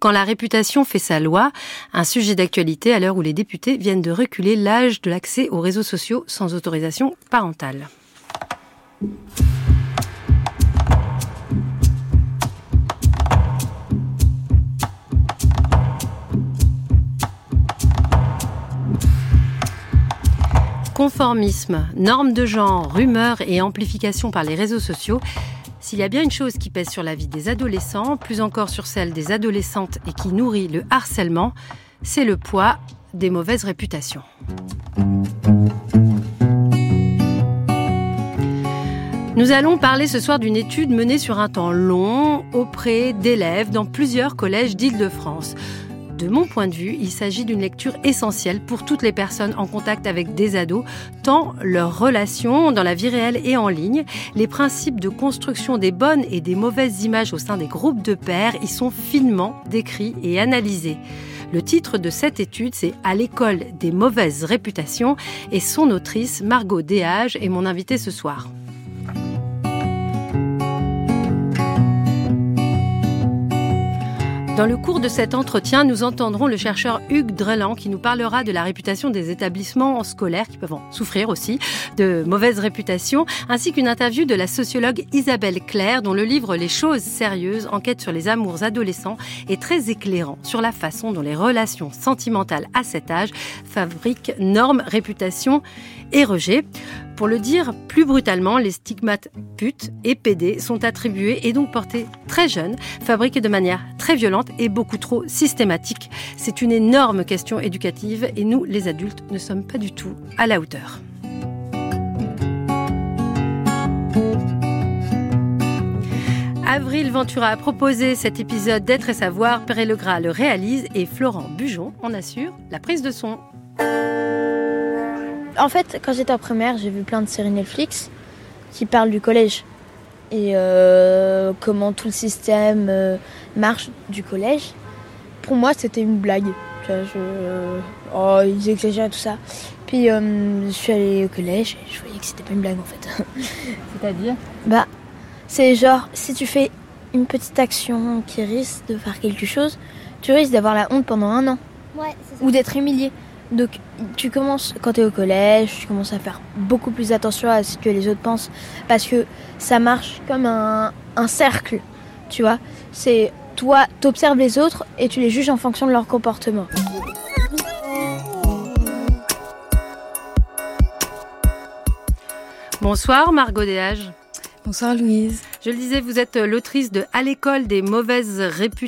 Quand la réputation fait sa loi, un sujet d'actualité à l'heure où les députés viennent de reculer l'âge de l'accès aux réseaux sociaux sans autorisation parentale. Conformisme, normes de genre, rumeurs et amplification par les réseaux sociaux. S'il y a bien une chose qui pèse sur la vie des adolescents, plus encore sur celle des adolescentes et qui nourrit le harcèlement, c'est le poids des mauvaises réputations. Nous allons parler ce soir d'une étude menée sur un temps long auprès d'élèves dans plusieurs collèges d'Île-de-France. De mon point de vue, il s'agit d'une lecture essentielle pour toutes les personnes en contact avec des ados, tant leurs relations dans la vie réelle et en ligne, les principes de construction des bonnes et des mauvaises images au sein des groupes de pairs y sont finement décrits et analysés. Le titre de cette étude, c'est « À l'école des mauvaises réputations » et son autrice, Margot Déage, est mon invitée ce soir. Dans le cours de cet entretien, nous entendrons le chercheur Hugues Drelan qui nous parlera de la réputation des établissements scolaires qui peuvent en souffrir aussi de mauvaise réputation, ainsi qu'une interview de la sociologue Isabelle Claire dont le livre Les choses sérieuses, enquête sur les amours adolescents, est très éclairant sur la façon dont les relations sentimentales à cet âge fabriquent normes, réputations et rejets. Pour le dire plus brutalement, les stigmates pute et pédé sont attribués et donc portés très jeunes, fabriqués de manière très violente et beaucoup trop systématique. C'est une énorme question éducative et nous, les adultes, ne sommes pas du tout à la hauteur. Avril Ventura a proposé cet épisode d'Être et Savoir, Perret Legras le réalise et Florent Bujon en assure la prise de son. En fait, quand j'étais en primaire, j'ai vu plein de séries Netflix qui parlent du collège et comment tout le système marche du collège. Pour moi, c'était une blague. Ils exagèrent tout ça. Puis je suis allée au collège et je voyais que c'était pas une blague en fait. C'est-à-dire ? C'est genre, si tu fais une petite action qui risque de faire quelque chose, tu risques d'avoir la honte pendant 1 an. Ouais, c'est ça. Ou d'être humilié. Donc tu commences, quand tu es au collège, tu commences à faire beaucoup plus attention à ce que les autres pensent. Parce que ça marche comme un cercle, tu vois. C'est toi, t'observes les autres et tu les juges en fonction de leur comportement. Bonsoir Margot Déage. Bonsoir Louise. Je le disais, vous êtes l'autrice de « À l'école des mauvaises réputations »,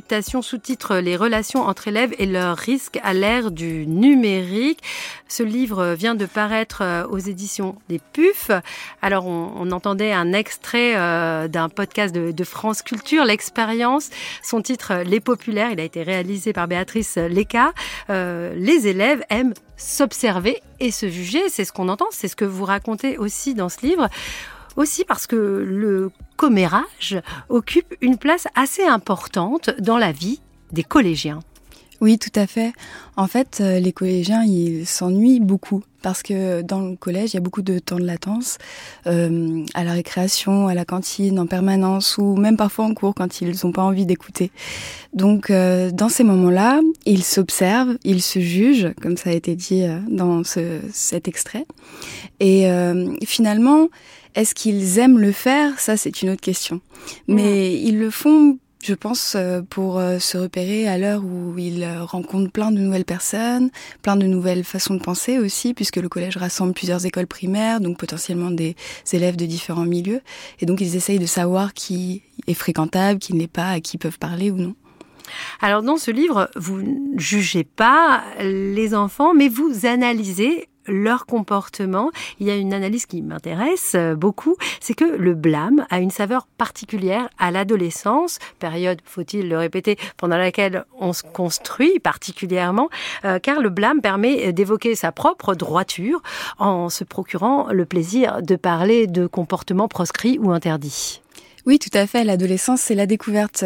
sous-titre « Les relations entre élèves et leurs risques à l'ère du numérique ». Ce livre vient de paraître aux éditions des PUF. Alors, on entendait un extrait d'un podcast de France Culture, L'Expérience. Son titre « Les populaires », il a été réalisé par Béatrice Léca. Les élèves aiment s'observer et se juger. C'est ce qu'on entend, c'est ce que vous racontez aussi dans ce livre. Aussi parce que le commérage occupe une place assez importante dans la vie des collégiens. Oui, tout à fait. En fait, les collégiens, ils s'ennuient beaucoup parce que dans le collège, il y a beaucoup de temps de latence, à la récréation, à la cantine, en permanence ou même parfois en cours quand ils n'ont pas envie d'écouter. Donc, dans ces moments-là, ils s'observent, ils se jugent, comme ça a été dit dans cet extrait. Et finalement, est-ce qu'ils aiment le faire ? Ça, c'est une autre question. Mais ils le font, je pense, pour se repérer à l'heure où ils rencontrent plein de nouvelles personnes, plein de nouvelles façons de penser aussi, puisque le collège rassemble plusieurs écoles primaires, donc potentiellement des élèves de différents milieux. Et donc, ils essayent de savoir qui est fréquentable, qui ne l'est pas, à qui ils peuvent parler ou non. Alors, dans ce livre, vous ne jugez pas les enfants, mais vous analysez leur comportement. Il y a une analyse qui m'intéresse beaucoup, c'est que le blâme a une saveur particulière à l'adolescence, période, faut-il le répéter, pendant laquelle on se construit particulièrement, car le blâme permet d'évoquer sa propre droiture en se procurant le plaisir de parler de comportements proscrits ou interdits. Oui, tout à fait. L'adolescence, c'est la découverte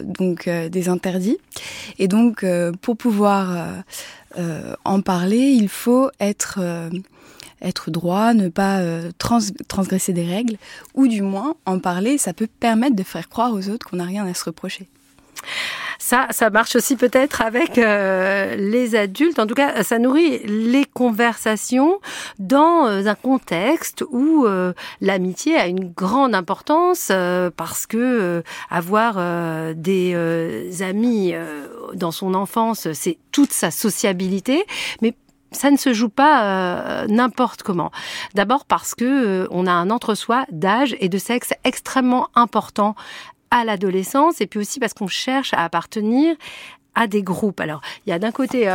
des interdits. Et donc, pour pouvoir en parler, il faut être droit, ne pas transgresser des règles, ou du moins en parler, ça peut permettre de faire croire aux autres qu'on n'a rien à se reprocher. Ça marche aussi peut-être avec les adultes. En tout cas, ça nourrit les conversations dans un contexte où l'amitié a une grande importance parce que avoir des amis dans son enfance, c'est toute sa sociabilité. Mais ça ne se joue pas n'importe comment. D'abord parce que on a un entre-soi d'âge et de sexe extrêmement important à l'adolescence, et puis aussi parce qu'on cherche à appartenir à des groupes. Alors, il y a d'un côté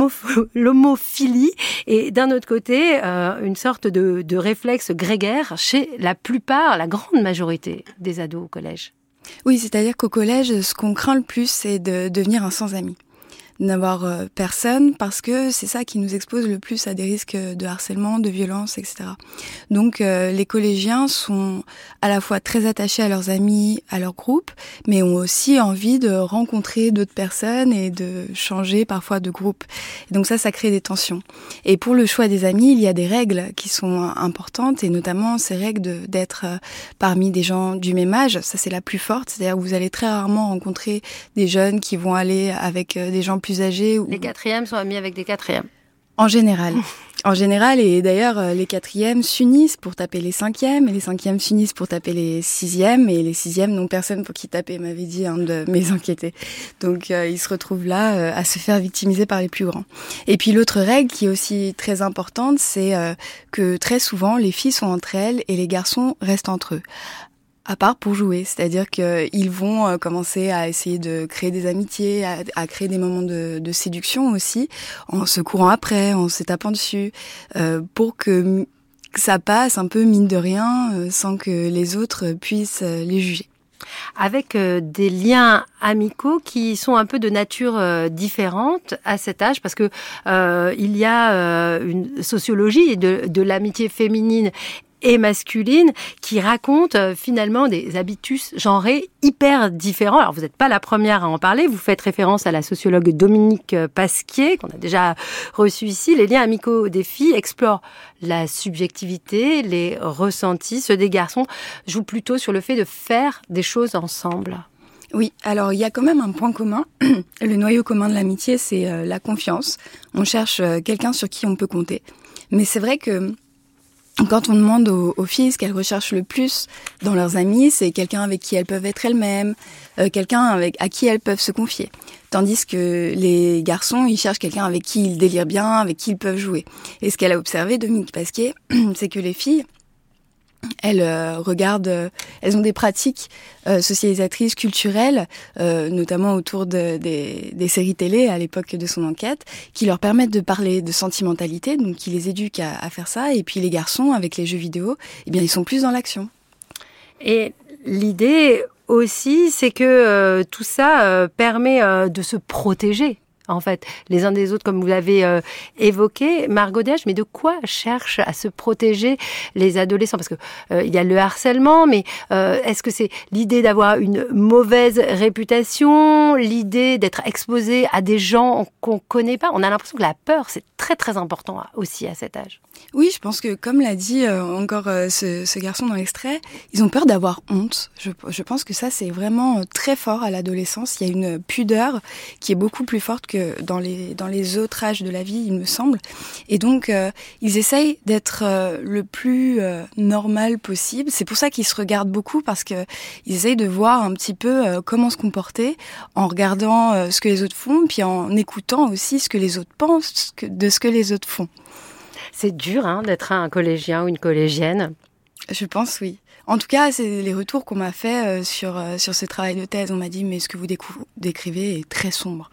l'homophilie et d'un autre côté une sorte de réflexe grégaire chez la grande majorité des ados au collège. Oui, c'est-à-dire qu'au collège, ce qu'on craint le plus, c'est de devenir un sans-amis. N'avoir personne, parce que c'est ça qui nous expose le plus à des risques de harcèlement, de violence, etc. Donc les collégiens sont à la fois très attachés à leurs amis, à leur groupe, mais ont aussi envie de rencontrer d'autres personnes et de changer parfois de groupe. Et donc ça crée des tensions. Et pour le choix des amis, il y a des règles qui sont importantes, et notamment ces règles d'être parmi des gens du même âge. Ça, c'est la plus forte, c'est-à-dire que vous allez très rarement rencontrer des jeunes qui vont aller avec des gens plus âgés. Les quatrièmes sont amis avec des quatrièmes. En général. En général, et d'ailleurs, les quatrièmes s'unissent pour taper les cinquièmes, et les cinquièmes s'unissent pour taper les sixièmes, et les sixièmes n'ont personne pour qui taper, m'avait dit un de mes enquêtés. Donc, ils se retrouvent là à se faire victimiser par les plus grands. Et puis, l'autre règle qui est aussi très importante, c'est que très souvent, les filles sont entre elles et les garçons restent entre eux. À part pour jouer, c'est-à-dire qu'ils vont commencer à essayer de créer des amitiés, à créer des moments de séduction aussi, en se courant après, en se tapant dessus, pour que ça passe un peu mine de rien, sans que les autres puissent les juger. Avec des liens amicaux qui sont un peu de nature différente à cet âge, parce que il y a une sociologie de l'amitié féminine et masculine qui raconte finalement des habitus genrés hyper différents. Alors vous n'êtes pas la première à en parler, vous faites référence à la sociologue Dominique Pasquier qu'on a déjà reçue ici. Les liens amicaux des filles explorent la subjectivité, les ressentis. Ceux des garçons jouent plutôt sur le fait de faire des choses ensemble. Oui, alors il y a quand même un point commun. Le noyau commun de l'amitié, c'est la confiance. On cherche quelqu'un sur qui on peut compter. Mais c'est vrai que quand on demande aux filles ce qu'elles recherchent le plus dans leurs amis, c'est quelqu'un avec qui elles peuvent être elles-mêmes, quelqu'un à qui elles peuvent se confier. Tandis que les garçons, ils cherchent quelqu'un avec qui ils délirent bien, avec qui ils peuvent jouer. Et ce qu'elle a observé, Dominique Pasquier, c'est que les filles, elles elles ont des pratiques socialisatrices, culturelles, notamment autour des séries télé à l'époque de son enquête, qui leur permettent de parler de sentimentalité, donc qui les éduquent à faire ça. Et puis les garçons, avec les jeux vidéo, eh bien ils sont plus dans l'action. Et l'idée aussi, c'est que tout ça permet de se protéger. En fait, les uns des autres, comme vous l'avez évoqué, Margot Deshaies, mais de quoi cherchent à se protéger les adolescents ? Parce que il y a le harcèlement, mais est-ce que c'est l'idée d'avoir une mauvaise réputation, l'idée d'être exposé à des gens qu'on connaît pas ? On a l'impression que la peur, c'est très très important aussi à cet âge. Oui, je pense que, comme l'a dit encore ce garçon dans l'extrait, ils ont peur d'avoir honte. Je pense que ça, c'est vraiment très fort à l'adolescence. Il y a une pudeur qui est beaucoup plus forte que dans les autres âges de la vie, il me semble. Et donc, ils essayent d'être le plus normal possible. C'est pour ça qu'ils se regardent beaucoup, parce que ils essayent de voir un petit peu comment se comporter en regardant ce que les autres font, puis en écoutant aussi ce que les autres pensent de ce que les autres font. C'est dur d'être un collégien ou une collégienne. Je pense, oui. En tout cas, c'est les retours qu'on m'a fait sur ce travail de thèse. On m'a dit, mais ce que vous décrivez est très sombre.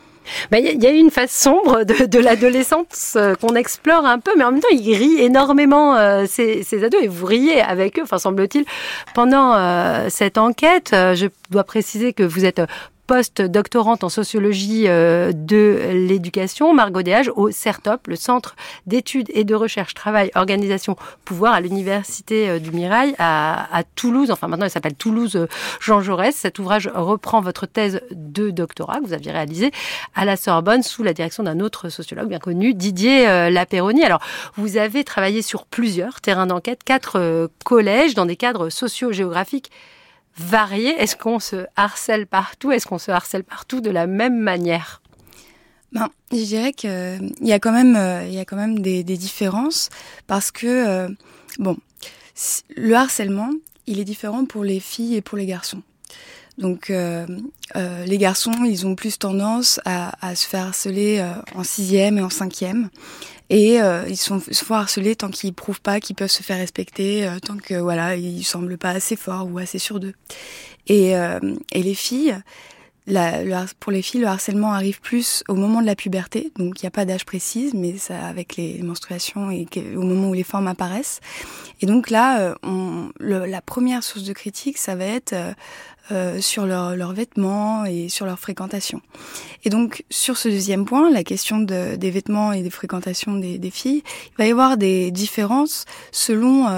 Il y a une face sombre de l'adolescence qu'on explore un peu, mais en même temps, ils rient énormément, ces ados, et vous riez avec eux, enfin, semble-t-il. Pendant cette enquête, je dois préciser que vous êtes post-doctorante en sociologie de l'éducation, Margot Deshaies, au CERTOP, le Centre d'études et de recherche, travail, organisation, pouvoir à l'Université du Mirail à Toulouse. Enfin, maintenant, il s'appelle Toulouse Jean Jaurès. Cet ouvrage reprend votre thèse de doctorat que vous aviez réalisée à la Sorbonne sous la direction d'un autre sociologue bien connu, Didier Lapeyronie. Alors, vous avez travaillé sur plusieurs terrains d'enquête, 4 collèges dans des cadres socio-géographiques varié. Est-ce qu'on se harcèle partout? Est-ce qu'on se harcèle partout de la même manière? Je dirais que il y a quand même des différences parce que le harcèlement, il est différent pour les filles et pour les garçons. Donc les garçons, ils ont plus tendance à se faire harceler en 6e et en 5e. Et ils se font harceler tant qu'ils prouvent pas qu'ils peuvent se faire respecter, tant que ils semblent pas assez forts ou assez sûrs d'eux. Et les filles, pour les filles, le harcèlement arrive plus au moment de la puberté, donc il n'y a pas d'âge précis, mais ça avec les menstruations et au moment où les formes apparaissent. Et donc là, la première source de critique, ça va être sur leurs vêtements et sur leur fréquentation. Et donc, sur ce deuxième point, la question des vêtements et des fréquentations des filles, il va y avoir des différences selon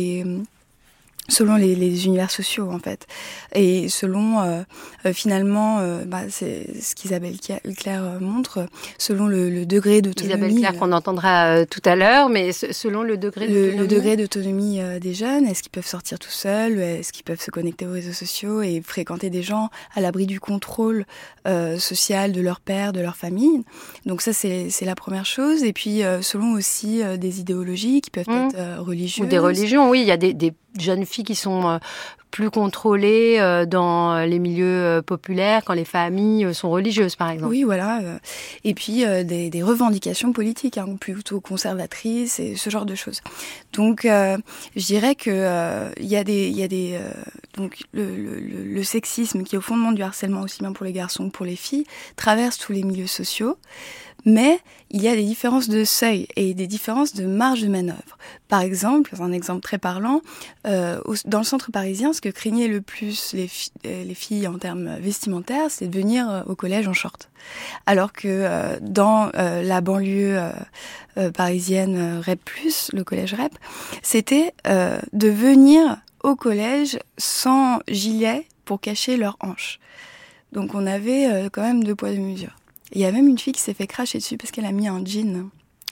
les univers sociaux, en fait. Et selon, finalement, c'est ce qu'Isabelle Claire montre, selon le degré d'autonomie. Isabelle Claire qu'on entendra tout à l'heure, mais selon le degré d'autonomie. Le degré d'autonomie des jeunes, est-ce qu'ils peuvent sortir tout seuls, est-ce qu'ils peuvent se connecter aux réseaux sociaux et fréquenter des gens à l'abri du contrôle social de leur père, de leur famille. Donc ça, c'est la première chose. Et puis, selon aussi des idéologies qui peuvent être religieuses. Ou des religions, oui. Il y a des jeunes filles qui sont plus contrôlées dans les milieux populaires quand les familles sont religieuses, par exemple. Oui, voilà. Et puis des revendications politiques, plutôt conservatrices et ce genre de choses. Donc, je dirais que il y a des donc le sexisme qui est au fondement du harcèlement aussi bien pour les garçons que pour les filles traverse tous les milieux sociaux. Mais il y a des différences de seuil et des différences de marge de manœuvre. Par exemple, un exemple très parlant, dans le centre parisien, ce que craignaient le plus les filles en termes vestimentaires, c'est de venir au collège en short. Alors que dans la banlieue parisienne REP+, le collège REP, c'était de venir au collège sans gilet pour cacher leurs hanches. Donc on avait quand même 2 poids 2 mesures. Il y a même une fille qui s'est fait cracher dessus parce qu'elle a mis un jean.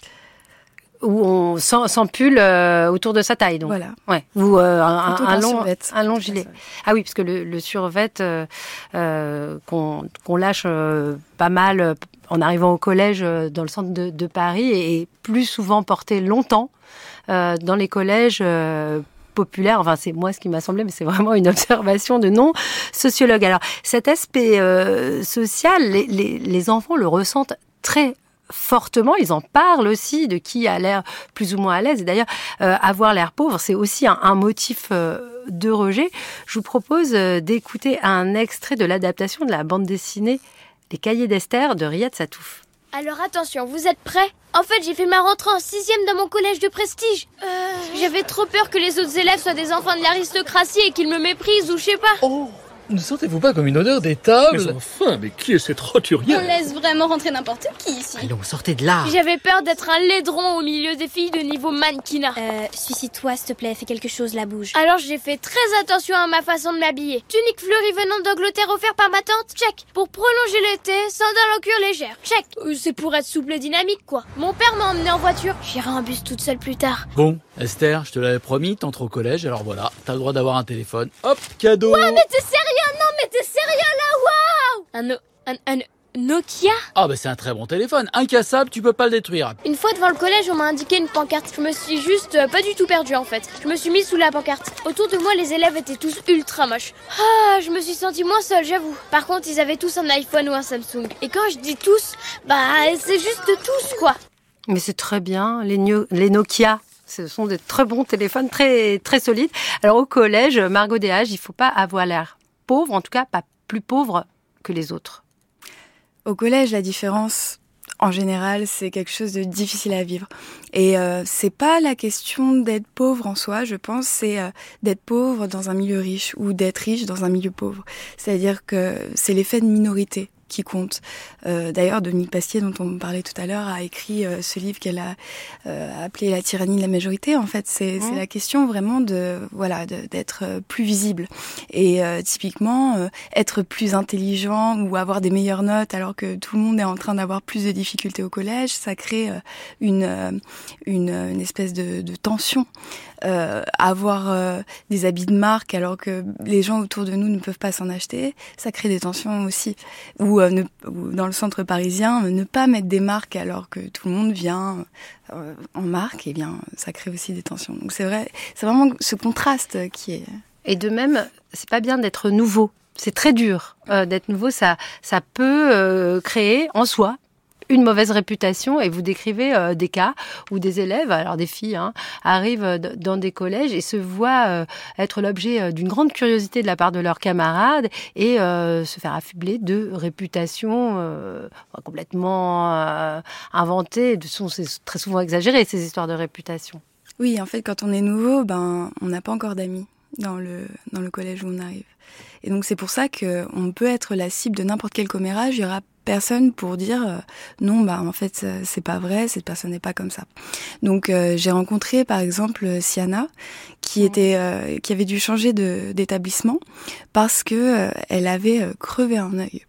Ou sans pull autour de sa taille, donc. Voilà. Ouais. Ou un long gilet. Ah oui, parce que le survêt qu'on lâche pas mal en arrivant au collège dans le centre de Paris est plus souvent porté longtemps dans les collèges populaire, enfin c'est moi ce qui m'a semblé, mais c'est vraiment une observation de non-sociologue. Alors cet aspect social, les enfants le ressentent très fortement, ils en parlent aussi de qui a l'air plus ou moins à l'aise. Et d'ailleurs, avoir l'air pauvre, c'est aussi un motif de rejet. Je vous propose d'écouter un extrait de l'adaptation de la bande dessinée Les Cahiers d'Esther de Riyad Satouf. Alors attention, vous êtes prêts? En fait, j'ai fait ma rentrée en 6e dans mon collège de prestige. J'avais trop peur que les autres élèves soient des enfants de l'aristocratie et qu'ils me méprisent ou je sais pas. Oh, ne sentez-vous pas comme une odeur d'étable? Mais enfin, mais qui est cette roturière? On laisse vraiment rentrer n'importe qui ici. Allons, sortez de là. J'avais peur d'être un laidron au milieu des filles de niveau mannequinat. Suicide-toi s'il te plaît, fais quelque chose, la bouge. Alors j'ai fait très attention à ma façon de m'habiller. Tunique fleurie venant d'Angleterre offerte par ma tante, check. Pour prolonger l'été, sandales en cuir légère, check. C'est pour être souple et dynamique quoi. Mon père m'a emmené en voiture, j'irai en bus toute seule plus tard. Bon, Esther, je te l'avais promis, t'entres au collège, alors voilà, t'as le droit d'avoir un téléphone. Hop, cadeau. Ouais, mais t'es sérieux? Non, mais t'es sérieux là? Waouh! Un Nokia? Ah bah c'est un très bon téléphone, incassable, tu peux pas le détruire. Une fois devant le collège, on m'a indiqué une pancarte. Je me suis juste pas du tout perdue en fait. Je me suis mise sous la pancarte. Autour de moi, les élèves étaient tous ultra moches. Ah, je me suis sentie moins seule, j'avoue. Par contre, ils avaient tous un iPhone ou un Samsung. Et quand je dis tous, c'est juste tous quoi. Mais c'est très bien, les Nokia. Ce sont des très bons téléphones, très, très solides. Alors au collège, Margot Déage, il faut pas avoir l'air pauvre, en tout cas pas plus pauvre que les autres. Au collège, la différence, en général, c'est quelque chose de difficile à vivre. Et c'est pas la question d'être pauvre en soi, je pense, c'est d'être pauvre dans un milieu riche ou d'être riche dans un milieu pauvre. C'est-à-dire que c'est l'effet de minorité qui compte. D'ailleurs, Dominique Pasquier, dont on parlait tout à l'heure, a écrit ce livre qu'elle a appelé La tyrannie de la majorité. En fait, c'est la question vraiment d'être plus visible. Et typiquement, être plus intelligent ou avoir des meilleures notes alors que tout le monde est en train d'avoir plus de difficultés au collège, ça crée une espèce de tension avoir des habits de marque alors que les gens autour de nous ne peuvent pas s'en acheter, ça crée des tensions aussi. Ou dans le centre parisien, ne pas mettre des marques alors que tout le monde vient en marque, eh bien, ça crée aussi des tensions. Donc c'est vrai, c'est vraiment ce contraste qui est... Et de même, c'est pas bien d'être nouveau. C'est très dur d'être nouveau. Ça peut créer en soi une mauvaise réputation. Et vous décrivez des cas où des élèves, alors des filles, arrivent dans des collèges et se voient être l'objet d'une grande curiosité de la part de leurs camarades et se faire affubler de réputations complètement inventées. C'est très souvent exagéré, ces histoires de réputation. Oui, en fait, quand on est nouveau, on n'a pas encore d'amis dans le collège où on arrive. Et donc c'est pour ça qu'on peut être la cible de n'importe quel commérage, il y aura personne pour dire non, en fait c'est pas vrai, cette personne n'est pas comme ça. Donc j'ai rencontré par exemple Siana qui avait dû changer d'établissement parce que elle avait crevé un œil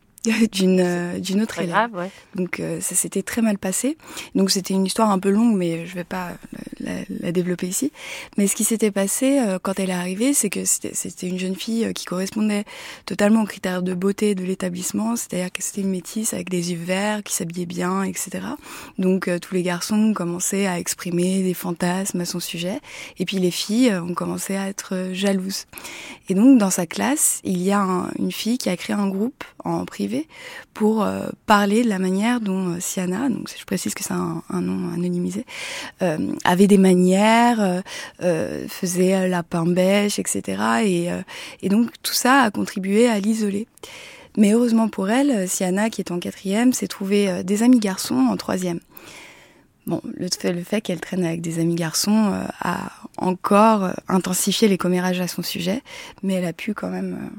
d'une autre élève. Grave, ouais. Donc ça s'était très mal passé. Donc c'était une histoire un peu longue, mais je vais pas la développer ici. Mais ce qui s'était passé quand elle est arrivée, c'est que c'était une jeune fille qui correspondait totalement aux critères de beauté de l'établissement, c'est-à-dire que c'était une métisse avec des yeux verts, qui s'habillait bien, etc. Donc tous les garçons commençaient à exprimer des fantasmes à son sujet, et puis les filles ont commencé à être jalouses. Et donc dans sa classe, il y a une fille qui a créé un groupe en privé pour parler de la manière dont Siana, donc je précise que c'est un nom anonymisé, avait des manières, faisait la pain-bêche, etc. Et donc tout ça a contribué à l'isoler. Mais heureusement pour elle, Siana, qui est en 4e, s'est trouvée des amis garçons en 3e. Bon, le fait qu'elle traîne avec des amis garçons a encore intensifié les commérages à son sujet, mais elle a pu quand même...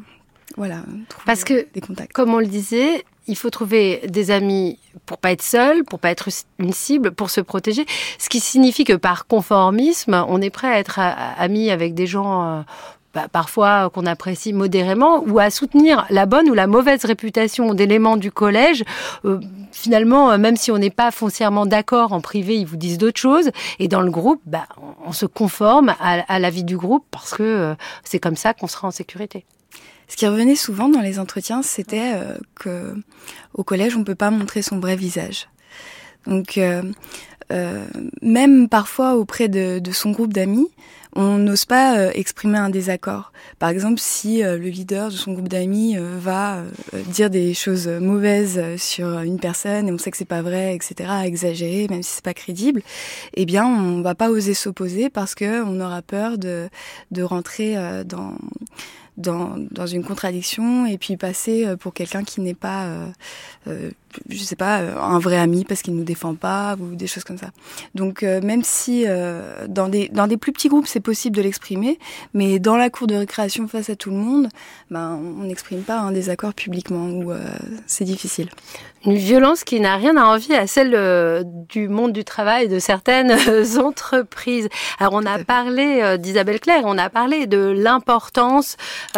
Parce que, des contacts. Comme on le disait, il faut trouver des amis pour pas être seul, pour pas être une cible, pour se protéger. Ce qui signifie que par conformisme, on est prêt à être ami avec des gens parfois qu'on apprécie modérément, ou à soutenir la bonne ou la mauvaise réputation d'éléments du collège. Finalement, même si on n'est pas foncièrement d'accord en privé, ils vous disent d'autres choses. Et dans le groupe, on se conforme à la vie du groupe parce que c'est comme ça qu'on sera en sécurité. Ce qui revenait souvent dans les entretiens, c'était que au collège, on peut pas montrer son vrai visage. Donc, même parfois auprès de son groupe d'amis, on n'ose pas exprimer un désaccord. Par exemple, si le leader de son groupe d'amis va dire des choses mauvaises sur une personne et on sait que c'est pas vrai, etc., exagérer, même si c'est pas crédible, eh bien, on va pas oser s'opposer parce que on aura peur de rentrer dans une contradiction et puis passer pour quelqu'un qui n'est pas je sais pas, un vrai ami parce qu'il nous défend pas ou des choses comme ça. Donc même si dans des plus petits groupes c'est possible de l'exprimer, mais dans la cour de récréation face à tout le monde, on n'exprime pas un désaccord publiquement ou c'est difficile. Une violence qui n'a rien à envier à celle du monde du travail de certaines entreprises. Alors on a parlé d'Isabelle Claire, on a parlé de l'importance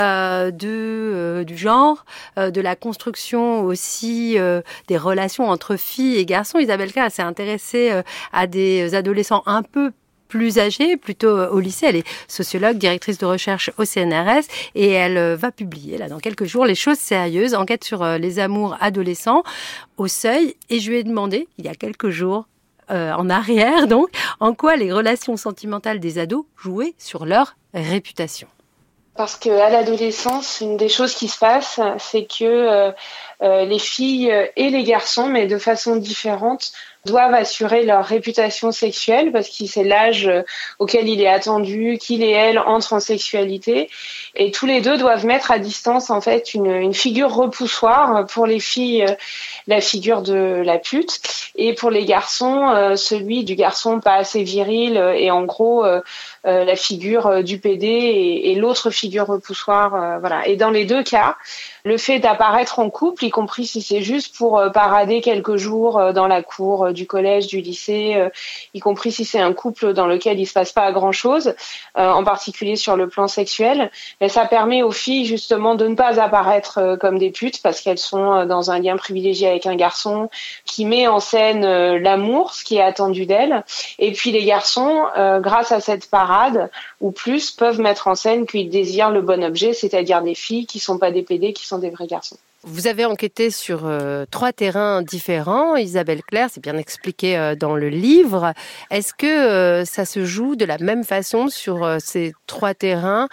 du genre, de la construction aussi des relations entre filles et garçons. Isabelle Claire s'est intéressée à des adolescents un peu plus âgée, plutôt au lycée. Elle est sociologue, directrice de recherche au CNRS et elle va publier là dans quelques jours Les choses sérieuses, enquête sur les amours adolescents au Seuil. Et je lui ai demandé, il y a quelques jours, en arrière donc, en quoi les relations sentimentales des ados jouaient sur leur réputation. Parce qu'à l'adolescence, une des choses qui se passe, c'est que les filles et les garçons, mais de façon différente, doivent assurer leur réputation sexuelle parce que c'est l'âge auquel il est attendu qu'il et elle entrent en sexualité. Et tous les deux doivent mettre à distance en fait une figure repoussoire. Pour les filles, la figure de la pute, et pour les garçons, celui du garçon pas assez viril et en gros la figure du PD et l'autre figure repoussoire. Voilà. Et dans les deux cas, le fait d'apparaître en couple, il compris si c'est juste pour parader quelques jours dans la cour du collège, du lycée, y compris si c'est un couple dans lequel il se passe pas grand-chose, en particulier sur le plan sexuel. Mais ça permet aux filles justement de ne pas apparaître comme des putes parce qu'elles sont dans un lien privilégié avec un garçon qui met en scène l'amour, ce qui est attendu d'elles. Et puis les garçons, grâce à cette parade ou plus, peuvent mettre en scène qu'ils désirent le bon objet, c'est-à-dire des filles qui sont pas des PD, qui sont des vrais garçons. Vous avez enquêté sur 3 terrains différents, Isabelle Claire, c'est bien expliqué dans le livre. Est-ce que ça se joue de la même façon sur ces 3 terrains,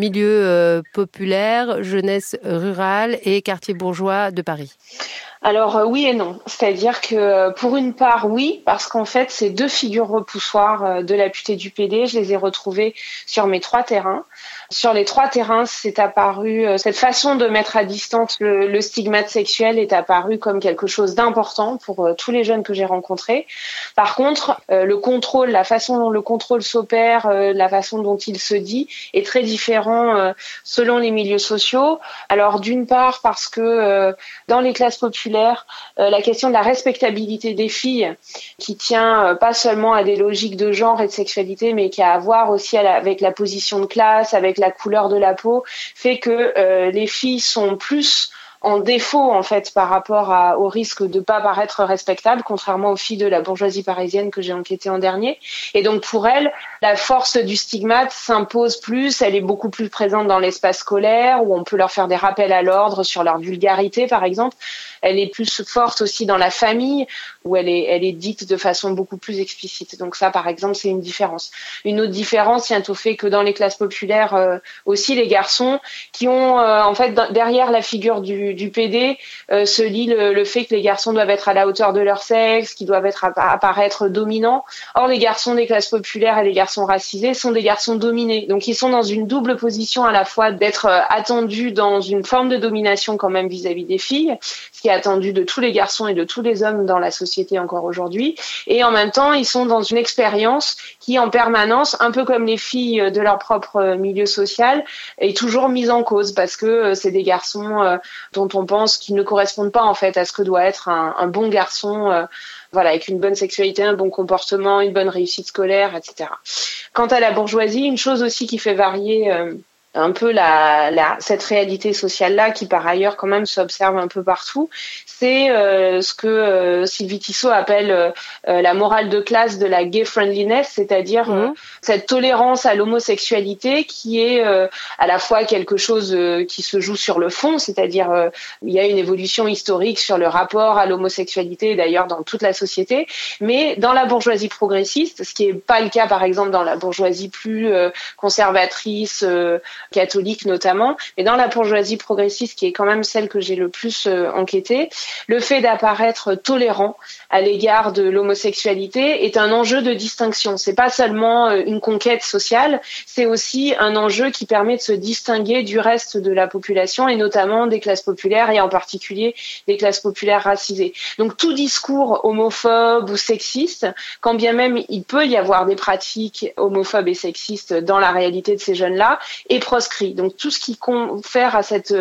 milieu populaire, jeunesse rurale et quartier bourgeois de Paris ? Alors oui et non, c'est-à-dire que pour une part oui, parce qu'en fait ces 2 figures repoussoires de la pute et du PD, je les ai retrouvées sur mes 3 terrains. Sur les 3 terrains, c'est apparu, cette façon de mettre à distance le stigmate sexuel est apparu comme quelque chose d'important pour tous les jeunes que j'ai rencontrés. Par contre, le contrôle, la façon dont le contrôle s'opère, la façon dont il se dit est très différent selon les milieux sociaux. Alors d'une part parce que dans les classes populaires, la question de la respectabilité des filles, qui tient pas seulement à des logiques de genre et de sexualité, mais qui a à voir aussi avec la position de classe, avec la couleur de la peau, fait que les filles sont plus en défaut en fait par rapport au risque de pas paraître respectable, contrairement aux filles de la bourgeoisie parisienne que j'ai enquêté en dernier. Et donc pour elles, la force du stigmate s'impose plus, elle est beaucoup plus présente dans l'espace scolaire où on peut leur faire des rappels à l'ordre sur leur vulgarité par exemple. Elle est plus forte aussi dans la famille où elle est dite de façon beaucoup plus explicite. Donc ça par exemple c'est une différence. Une autre différence tient au fait que dans les classes populaires aussi les garçons qui ont en fait derrière la figure du PD se lit le fait que les garçons doivent être à la hauteur de leur sexe, qu'ils doivent apparaître dominants. Or les garçons des classes populaires et les garçons racisés sont des garçons dominés. Donc ils sont dans une double position à la fois d'être attendus dans une forme de domination quand même vis-à-vis des filles, ce qui est attendu de tous les garçons et de tous les hommes dans la société encore aujourd'hui. Et en même temps, ils sont dans une expérience qui en permanence, un peu comme les filles de leur propre milieu social, est toujours mise en cause parce que c'est des garçons dont on pense qu'ils ne correspondent pas en fait à ce que doit être un bon garçon, voilà, avec une bonne sexualité, un bon comportement, une bonne réussite scolaire, etc. Quant à la bourgeoisie, une chose aussi qui fait varier un peu cette réalité sociale-là, qui par ailleurs quand même s'observe un peu partout, c'est ce que Sylvie Tissot appelle la morale de classe de la gay friendliness, c'est-à-dire cette tolérance à l'homosexualité qui est à la fois quelque chose qui se joue sur le fond, c'est-à-dire il y a une évolution historique sur le rapport à l'homosexualité, d'ailleurs dans toute la société, mais dans la bourgeoisie progressiste, ce qui n'est pas le cas par exemple dans la bourgeoisie plus conservatrice, catholique notamment, mais dans la bourgeoisie progressiste qui est quand même celle que j'ai le plus enquêtée, le fait d'apparaître tolérant à l'égard de l'homosexualité est un enjeu de distinction. C'est pas seulement une conquête sociale, c'est aussi un enjeu qui permet de se distinguer du reste de la population et notamment des classes populaires et en particulier des classes populaires racisées. Donc tout discours homophobe ou sexiste, quand bien même il peut y avoir des pratiques homophobes et sexistes dans la réalité de ces jeunes-là, est proscrit. Donc tout ce qui confère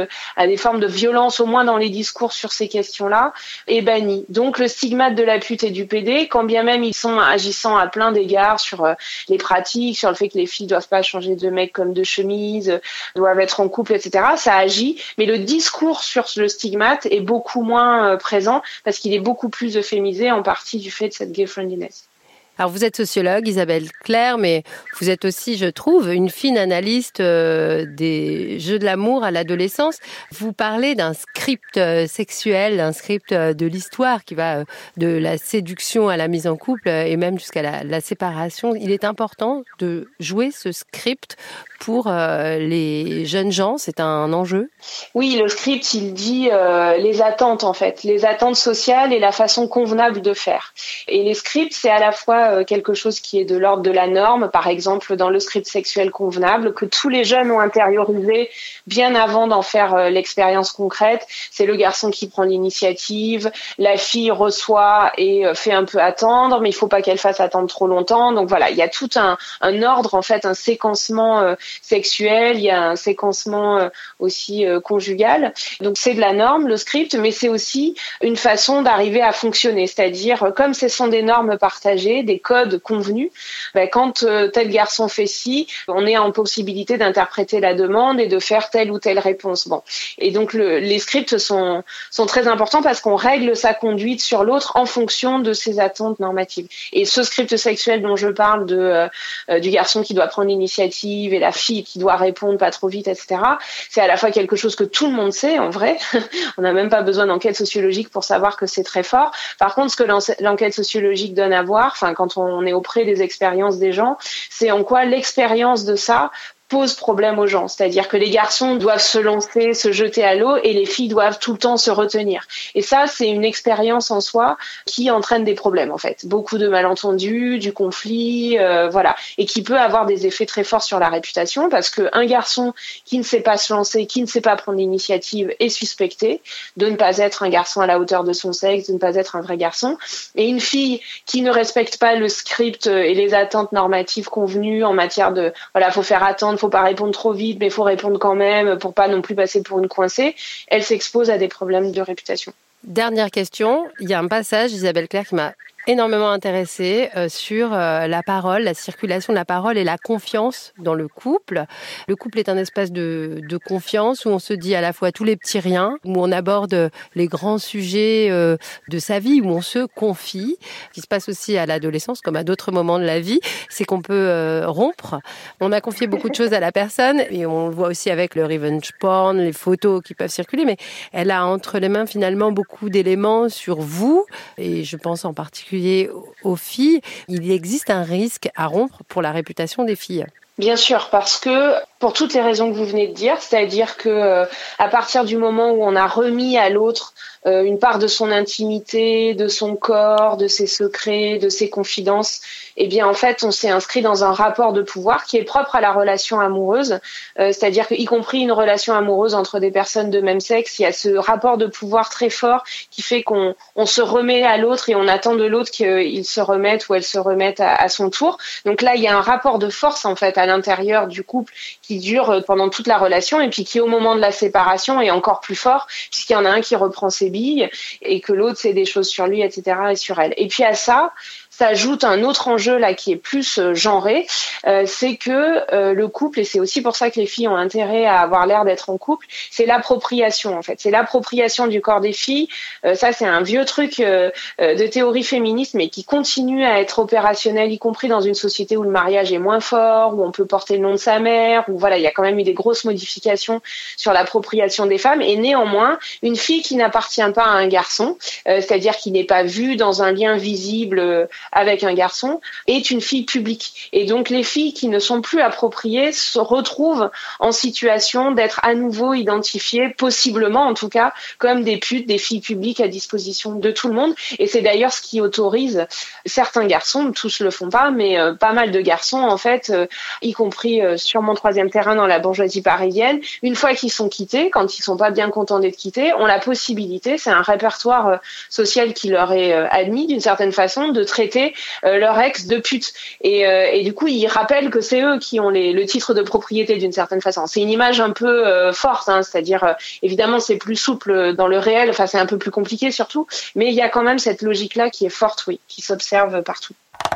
à des formes de violence, au moins dans les discours sur ces questions-là, est banni. Donc le stigmate de la pute et du PD, quand bien même ils sont agissant à plein d'égards sur les pratiques, sur le fait que les filles doivent pas changer de mec comme de chemise, doivent être en couple, etc., ça agit. Mais le discours sur le stigmate est beaucoup moins présent parce qu'il est beaucoup plus euphémisé en partie du fait de cette gay friendliness. Alors vous êtes sociologue, Isabelle Claire, mais vous êtes aussi, je trouve, une fine analyste des jeux de l'amour à l'adolescence. Vous parlez d'un script sexuel, un script de l'histoire qui va de la séduction à la mise en couple et même jusqu'à la séparation. Il est important de jouer ce script pour les jeunes gens, c'est un enjeu? Oui, le script, il dit les attentes en fait, les attentes sociales et la façon convenable de faire. Et les scripts, c'est à la fois pas quelque chose qui est de l'ordre de la norme, par exemple dans le script sexuel convenable, que tous les jeunes ont intériorisé bien avant d'en faire l'expérience concrète. C'est le garçon qui prend l'initiative, la fille reçoit et fait un peu attendre, mais il faut pas qu'elle fasse attendre trop longtemps. Donc voilà, il y a tout un ordre, en fait, un séquencement sexuel, il y a un séquencement aussi conjugal. Donc c'est de la norme, le script, mais c'est aussi une façon d'arriver à fonctionner. C'est-à-dire, comme ce sont des normes partagées, des codes convenus, quand tel garçon fait ci, on est en possibilité d'interpréter la demande et de faire telle ou telle réponse. Bon. Et donc les scripts sont très importants parce qu'on règle sa conduite sur l'autre en fonction de ses attentes normatives. Et ce script sexuel dont je parle du garçon qui doit prendre l'initiative et la fille qui doit répondre pas trop vite, etc., c'est à la fois quelque chose que tout le monde sait, en vrai. On n'a même pas besoin d'enquête sociologique pour savoir que c'est très fort. Par contre, ce que l'enquête sociologique donne à voir, quand on est auprès des expériences des gens, c'est en quoi l'expérience de ça pose problème aux gens. C'est-à-dire que les garçons doivent se lancer, se jeter à l'eau et les filles doivent tout le temps se retenir. Et ça, c'est une expérience en soi qui entraîne des problèmes, en fait. Beaucoup de malentendus, du conflit, voilà. Et qui peut avoir des effets très forts sur la réputation parce qu'un garçon qui ne sait pas se lancer, qui ne sait pas prendre l'initiative est suspecté de ne pas être un garçon à la hauteur de son sexe, de ne pas être un vrai garçon. Et une fille qui ne respecte pas le script et les attentes normatives convenues en matière de, voilà, faut faire attendre, faut pas répondre trop vite, mais faut répondre quand même pour pas non plus passer pour une coincée, elle s'expose à des problèmes de réputation. Dernière question, il y a un passage, Isabelle Claire, qui m'a énormément intéressée sur la parole, la circulation de la parole et la confiance dans le couple. Le couple est un espace de confiance où on se dit à la fois tous les petits riens, où on aborde les grands sujets de sa vie, où on se confie. Ce qui se passe aussi à l'adolescence, comme à d'autres moments de la vie, c'est qu'on peut rompre. On a confié beaucoup de choses à la personne et on le voit aussi avec le revenge porn, les photos qui peuvent circuler, mais elle a entre les mains finalement beaucoup d'éléments sur vous et je pense en particulier aux filles, il existe un risque à rompre pour la réputation des filles. Bien sûr, parce que pour toutes les raisons que vous venez de dire, c'est-à-dire que à partir du moment où on a remis à l'autre une part de son intimité, de son corps, de ses secrets, de ses confidences, eh bien en fait on s'est inscrit dans un rapport de pouvoir qui est propre à la relation amoureuse, c'est-à-dire qu'y compris une relation amoureuse entre des personnes de même sexe, il y a ce rapport de pouvoir très fort qui fait qu'on se remet à l'autre et on attend de l'autre qu'il se remette ou elle se remette à son tour. Donc là il y a un rapport de force en fait à l'intérieur du couple qui dure pendant toute la relation et puis qui au moment de la séparation est encore plus fort puisqu'il y en a un qui reprend ses billes et que l'autre sait des choses sur lui, etc. et sur elle. Et puis à ça s'ajoute un autre enjeu là qui est plus genré, c'est que le couple, et c'est aussi pour ça que les filles ont intérêt à avoir l'air d'être en couple, c'est l'appropriation en fait, c'est l'appropriation du corps des filles. Ça c'est un vieux truc de théorie féministe mais qui continue à être opérationnel, y compris dans une société où le mariage est moins fort, où on peut porter le nom de sa mère, où voilà, il y a quand même eu des grosses modifications sur l'appropriation des femmes. Et néanmoins, une fille qui n'appartient pas à un garçon, c'est-à-dire qui n'est pas vue dans un lien visible avec un garçon, est une fille publique. Et donc les filles qui ne sont plus appropriées se retrouvent en situation d'être à nouveau identifiées, possiblement en tout cas, comme des putes, des filles publiques à disposition de tout le monde. Et c'est d'ailleurs ce qui autorise certains garçons, tous le font pas, mais pas mal de garçons en fait, y compris sur mon troisième terrain dans la bourgeoisie parisienne, une fois qu'ils sont quittés, quand ils sont pas bien contents d'être quittés, ont la possibilité, c'est un répertoire social qui leur est admis d'une certaine façon, de traiter leur ex de pute. Et du coup, ils rappellent que c'est eux qui ont le titre de propriété d'une certaine façon. C'est une image un peu forte, hein, c'est-à-dire, évidemment, c'est plus souple dans le réel, enfin, c'est un peu plus compliqué surtout, mais il y a quand même cette logique-là qui est forte, oui, qui s'observe partout.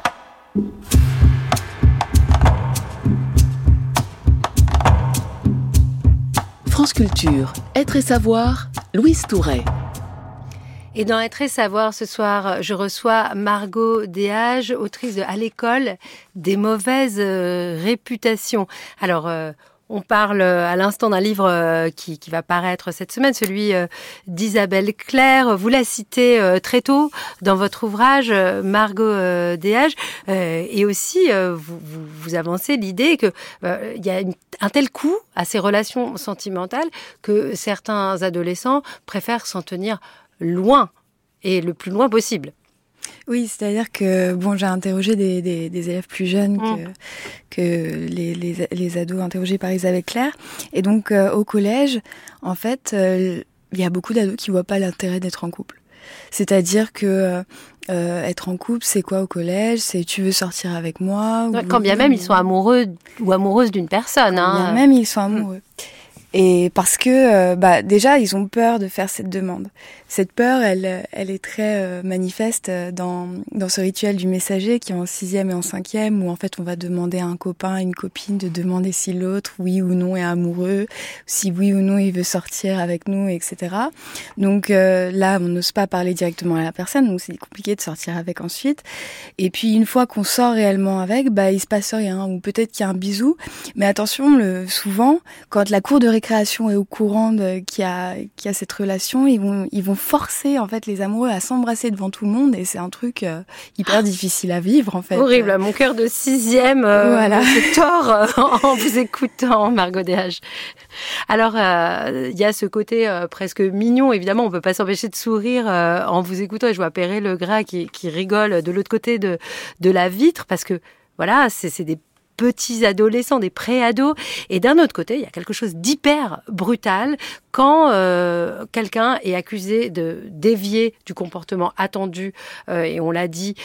France Culture, Être et Savoir, Louise Touret. Et dans Être et Savoir, ce soir, je reçois Margot Déage, autrice de À l'école des mauvaises réputations. Alors, on parle à l'instant d'un livre qui va paraître cette semaine, celui d'Isabelle Claire. Vous la citez très tôt dans votre ouvrage, Margot Déage, et aussi vous avancez l'idée que il y a un tel coût à ces relations sentimentales que certains adolescents préfèrent s'en tenir loin et le plus loin possible. Oui, c'est-à-dire que j'ai interrogé des élèves plus jeunes que les ados interrogés par Isabelle Claire. Et donc au collège, en fait, il y a beaucoup d'ados qui voient pas l'intérêt d'être en couple. C'est-à-dire que être en couple, c'est quoi au collège ? C'est tu veux sortir avec moi ? Quand bien même ils sont amoureux ou amoureuses d'une personne. Quand bien même ils sont amoureux. Et parce que déjà ils ont peur de faire cette demande. Cette peur, elle est très manifeste dans ce rituel du messager qui est en 6e et en 5e, où en fait on va demander à un copain, à une copine de demander si l'autre, oui ou non, est amoureux, si oui ou non il veut sortir avec nous, etc. Donc là, on n'ose pas parler directement à la personne, donc c'est compliqué de sortir avec ensuite. Et puis une fois qu'on sort réellement avec, il se passe rien, ou peut-être qu'il y a un bisou. Mais attention, souvent, quand la cour de récréation est au courant qu'il y a cette relation, ils vont forcer en fait les amoureux à s'embrasser devant tout le monde, et c'est un truc hyper difficile à vivre en fait. Horrible, mon cœur de 6e se tord en vous écoutant, Margot Déage. Alors il y a ce côté presque mignon, évidemment on peut pas s'empêcher de sourire en vous écoutant, et je vois Perret Legras qui rigole de l'autre côté de la vitre, parce que voilà, c'est des petits adolescents, des pré-ados. Et d'un autre côté, il y a quelque chose d'hyper brutal quand quelqu'un est accusé de dévier du comportement attendu, et on l'a dit,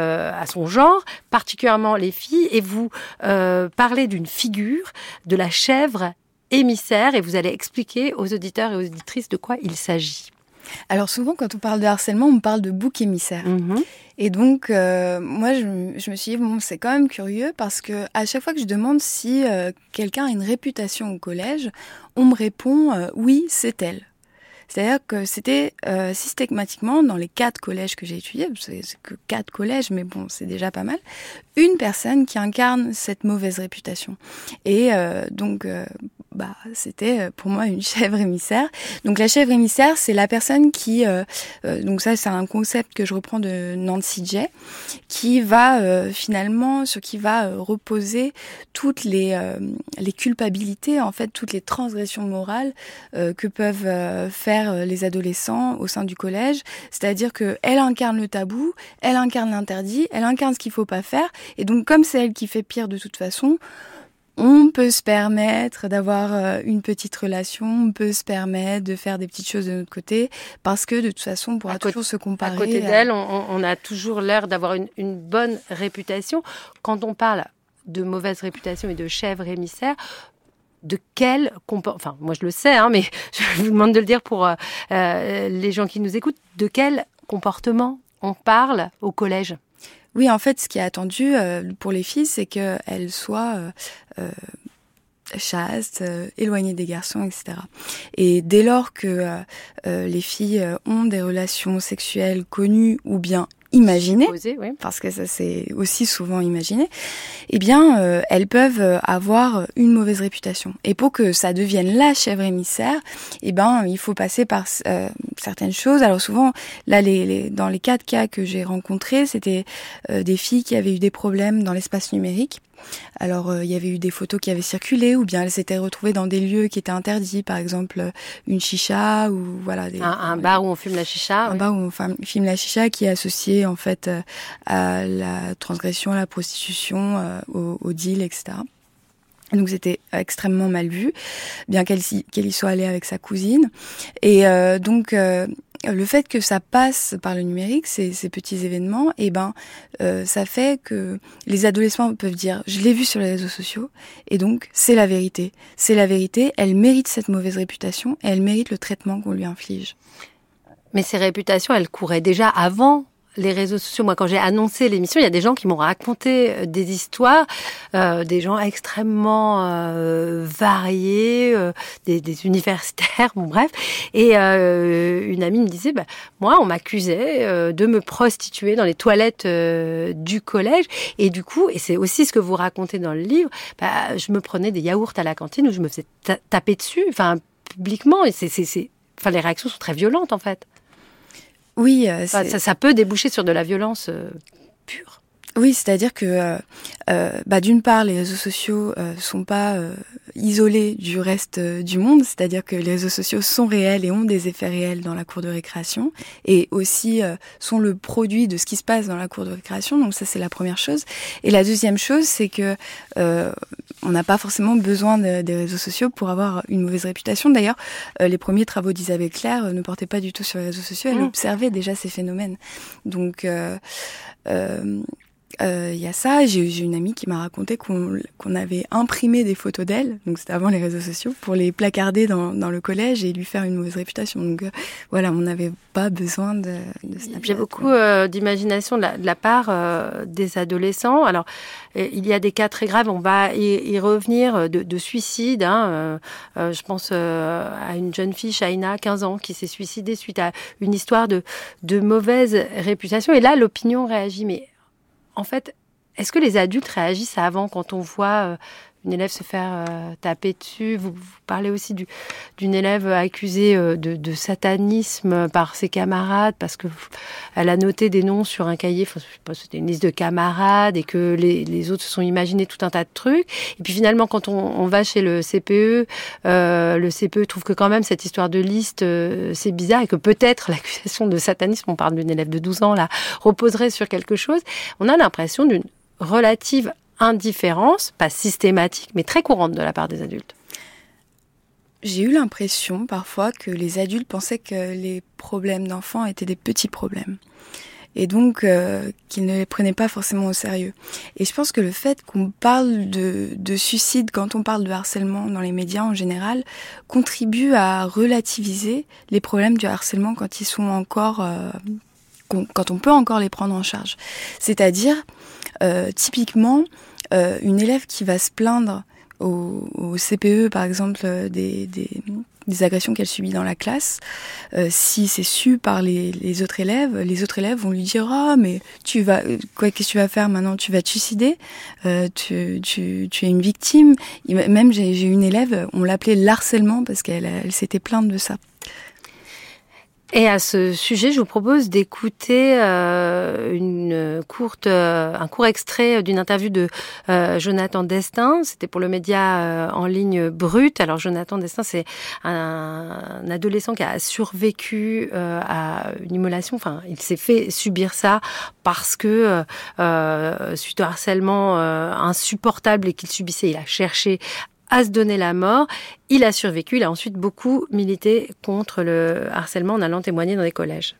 à son genre, particulièrement les filles. Et vous parlez d'une figure, de la chèvre émissaire, et vous allez expliquer aux auditeurs et aux auditrices de quoi il s'agit. Alors souvent, quand on parle de harcèlement, on parle de bouc émissaire. Et donc, moi, je me suis dit, c'est quand même curieux, parce que à chaque fois que je demande si quelqu'un a une réputation au collège, on me répond oui, c'est elle. C'est-à-dire que c'était systématiquement, dans les 4 collèges que j'ai étudiés, c'est que 4 collèges, mais c'est déjà pas mal, une personne qui incarne cette mauvaise réputation. Et donc, c'était pour moi une chèvre émissaire. Donc la chèvre émissaire, c'est la personne qui, donc ça c'est un concept que je reprends de Nancy Jay, qui va finalement, sur qui va reposer toutes les culpabilités, en fait, toutes les transgressions morales que peuvent faire les adolescents au sein du collège. C'est-à-dire que elle incarne le tabou, elle incarne l'interdit, elle incarne ce qu'il faut pas faire. Et donc comme c'est elle qui fait pire de toute façon, on peut se permettre d'avoir une petite relation, on peut se permettre de faire des petites choses de notre côté, parce que de toute façon, on pourra toujours se comparer. À côté d'elle, on a toujours l'air d'avoir une bonne réputation. Quand on parle de mauvaise réputation et de chèvre émissaire, de quel comportement, enfin moi je le sais, mais je vous demande de le dire pour les gens qui nous écoutent, de quel comportement on parle au collège ? Oui, en fait, ce qui est attendu pour les filles, c'est qu'elles soient chastes, éloignées des garçons, etc. Et dès lors que les filles ont des relations sexuelles connues ou bien imaginées, parce que ça c'est aussi souvent imaginé, eh bien elles peuvent avoir une mauvaise réputation. Et pour que ça devienne la chèvre émissaire, il faut passer par certaines choses. Alors souvent, là, dans les 4 cas que j'ai rencontrés, c'était des filles qui avaient eu des problèmes dans l'espace numérique. Alors, il y avait eu des photos qui avaient circulé, ou bien elles s'étaient retrouvées dans des lieux qui étaient interdits, par exemple une chicha, ou voilà. Un bar où on fume la chicha. Un bar où on fume la chicha, qui est associé en fait à la transgression, à la prostitution, au deal, etc. Donc c'était extrêmement mal vu, bien qu'elle y soit allée avec sa cousine. Et donc le fait que ça passe par le numérique, ces petits événements, ça fait que les adolescents peuvent dire « je l'ai vu sur les réseaux sociaux » et donc c'est la vérité. C'est la vérité, elle mérite cette mauvaise réputation et elle mérite le traitement qu'on lui inflige. Mais ces réputations, elles couraient déjà avant les réseaux sociaux. Moi, quand j'ai annoncé l'émission, il y a des gens qui m'ont raconté des histoires, des gens extrêmement variés, des universitaires, bref. Et une amie me disait, moi, on m'accusait de me prostituer dans les toilettes du collège. Et du coup, et c'est aussi ce que vous racontez dans le livre, je me prenais des yaourts à la cantine où je me faisais taper dessus, publiquement. Et les réactions sont très violentes, en fait. Oui, ça peut déboucher sur de la violence pure. Oui, c'est-à-dire que d'une part, les réseaux sociaux sont pas isolé du reste du monde, c'est-à-dire que les réseaux sociaux sont réels et ont des effets réels dans la cour de récréation, et aussi sont le produit de ce qui se passe dans la cour de récréation. Donc ça, c'est la première chose. Et la deuxième chose, c'est que on n'a pas forcément besoin des réseaux sociaux pour avoir une mauvaise réputation. D'ailleurs, les premiers travaux d'Isabelle Claire ne portaient pas du tout sur les réseaux sociaux. Elle observait déjà ces phénomènes. Donc y a ça. J'ai une amie qui m'a raconté qu'on avait imprimé des photos d'elle, donc c'était avant les réseaux sociaux, pour les placarder dans le collège et lui faire une mauvaise réputation. Donc voilà, on n'avait pas besoin de Snapchat. J'ai beaucoup d'imagination de la part des adolescents. Alors, il y a des cas très graves, on va y revenir, de suicide. Je pense à une jeune fille, Shaina, 15 ans, qui s'est suicidée suite à une histoire de mauvaise réputation. Et là, l'opinion réagit. Mais en fait, est-ce que les adultes réagissent avant quand on voit une élève se faire taper dessus? Vous parlez aussi d'une élève accusée de satanisme par ses camarades parce que elle a noté des noms sur un cahier. Enfin, je sais pas, c'était une liste de camarades et que les autres se sont imaginés tout un tas de trucs. Et puis finalement, quand on va chez le CPE trouve que quand même cette histoire de liste, c'est bizarre et que peut-être l'accusation de satanisme, on parle d'une élève de 12 ans là, reposerait sur quelque chose. On a l'impression d'une relative indifférence, pas systématique, mais très courante de la part des adultes. J'ai eu l'impression parfois que les adultes pensaient que les problèmes d'enfants étaient des petits problèmes. Et donc qu'ils ne les prenaient pas forcément au sérieux. Et je pense que le fait qu'on parle de suicide quand on parle de harcèlement dans les médias en général contribue à relativiser les problèmes du harcèlement quand ils sont encore... quand on peut encore les prendre en charge. C'est-à-dire, typiquement, une élève qui va se plaindre au CPE, par exemple, des agressions qu'elle subit dans la classe, si c'est su par les autres élèves vont lui dire « Ah, mais qu'est-ce que tu vas faire maintenant? Tu vas te suicider, tu es une victime. » Même j'ai une élève, on l'appelait l'harcèlement parce qu'elle s'était plainte de ça. Et à ce sujet, je vous propose d'écouter un court extrait d'une interview de Jonathan Destin. C'était pour le média en ligne Brut. Alors Jonathan Destin, c'est un adolescent qui a survécu à une immolation. Enfin, il s'est fait subir ça parce que suite au harcèlement insupportable et qu'il subissait, il a cherché à se donner la mort. Il a survécu. Il a ensuite beaucoup milité contre le harcèlement en allant témoigner dans des collèges.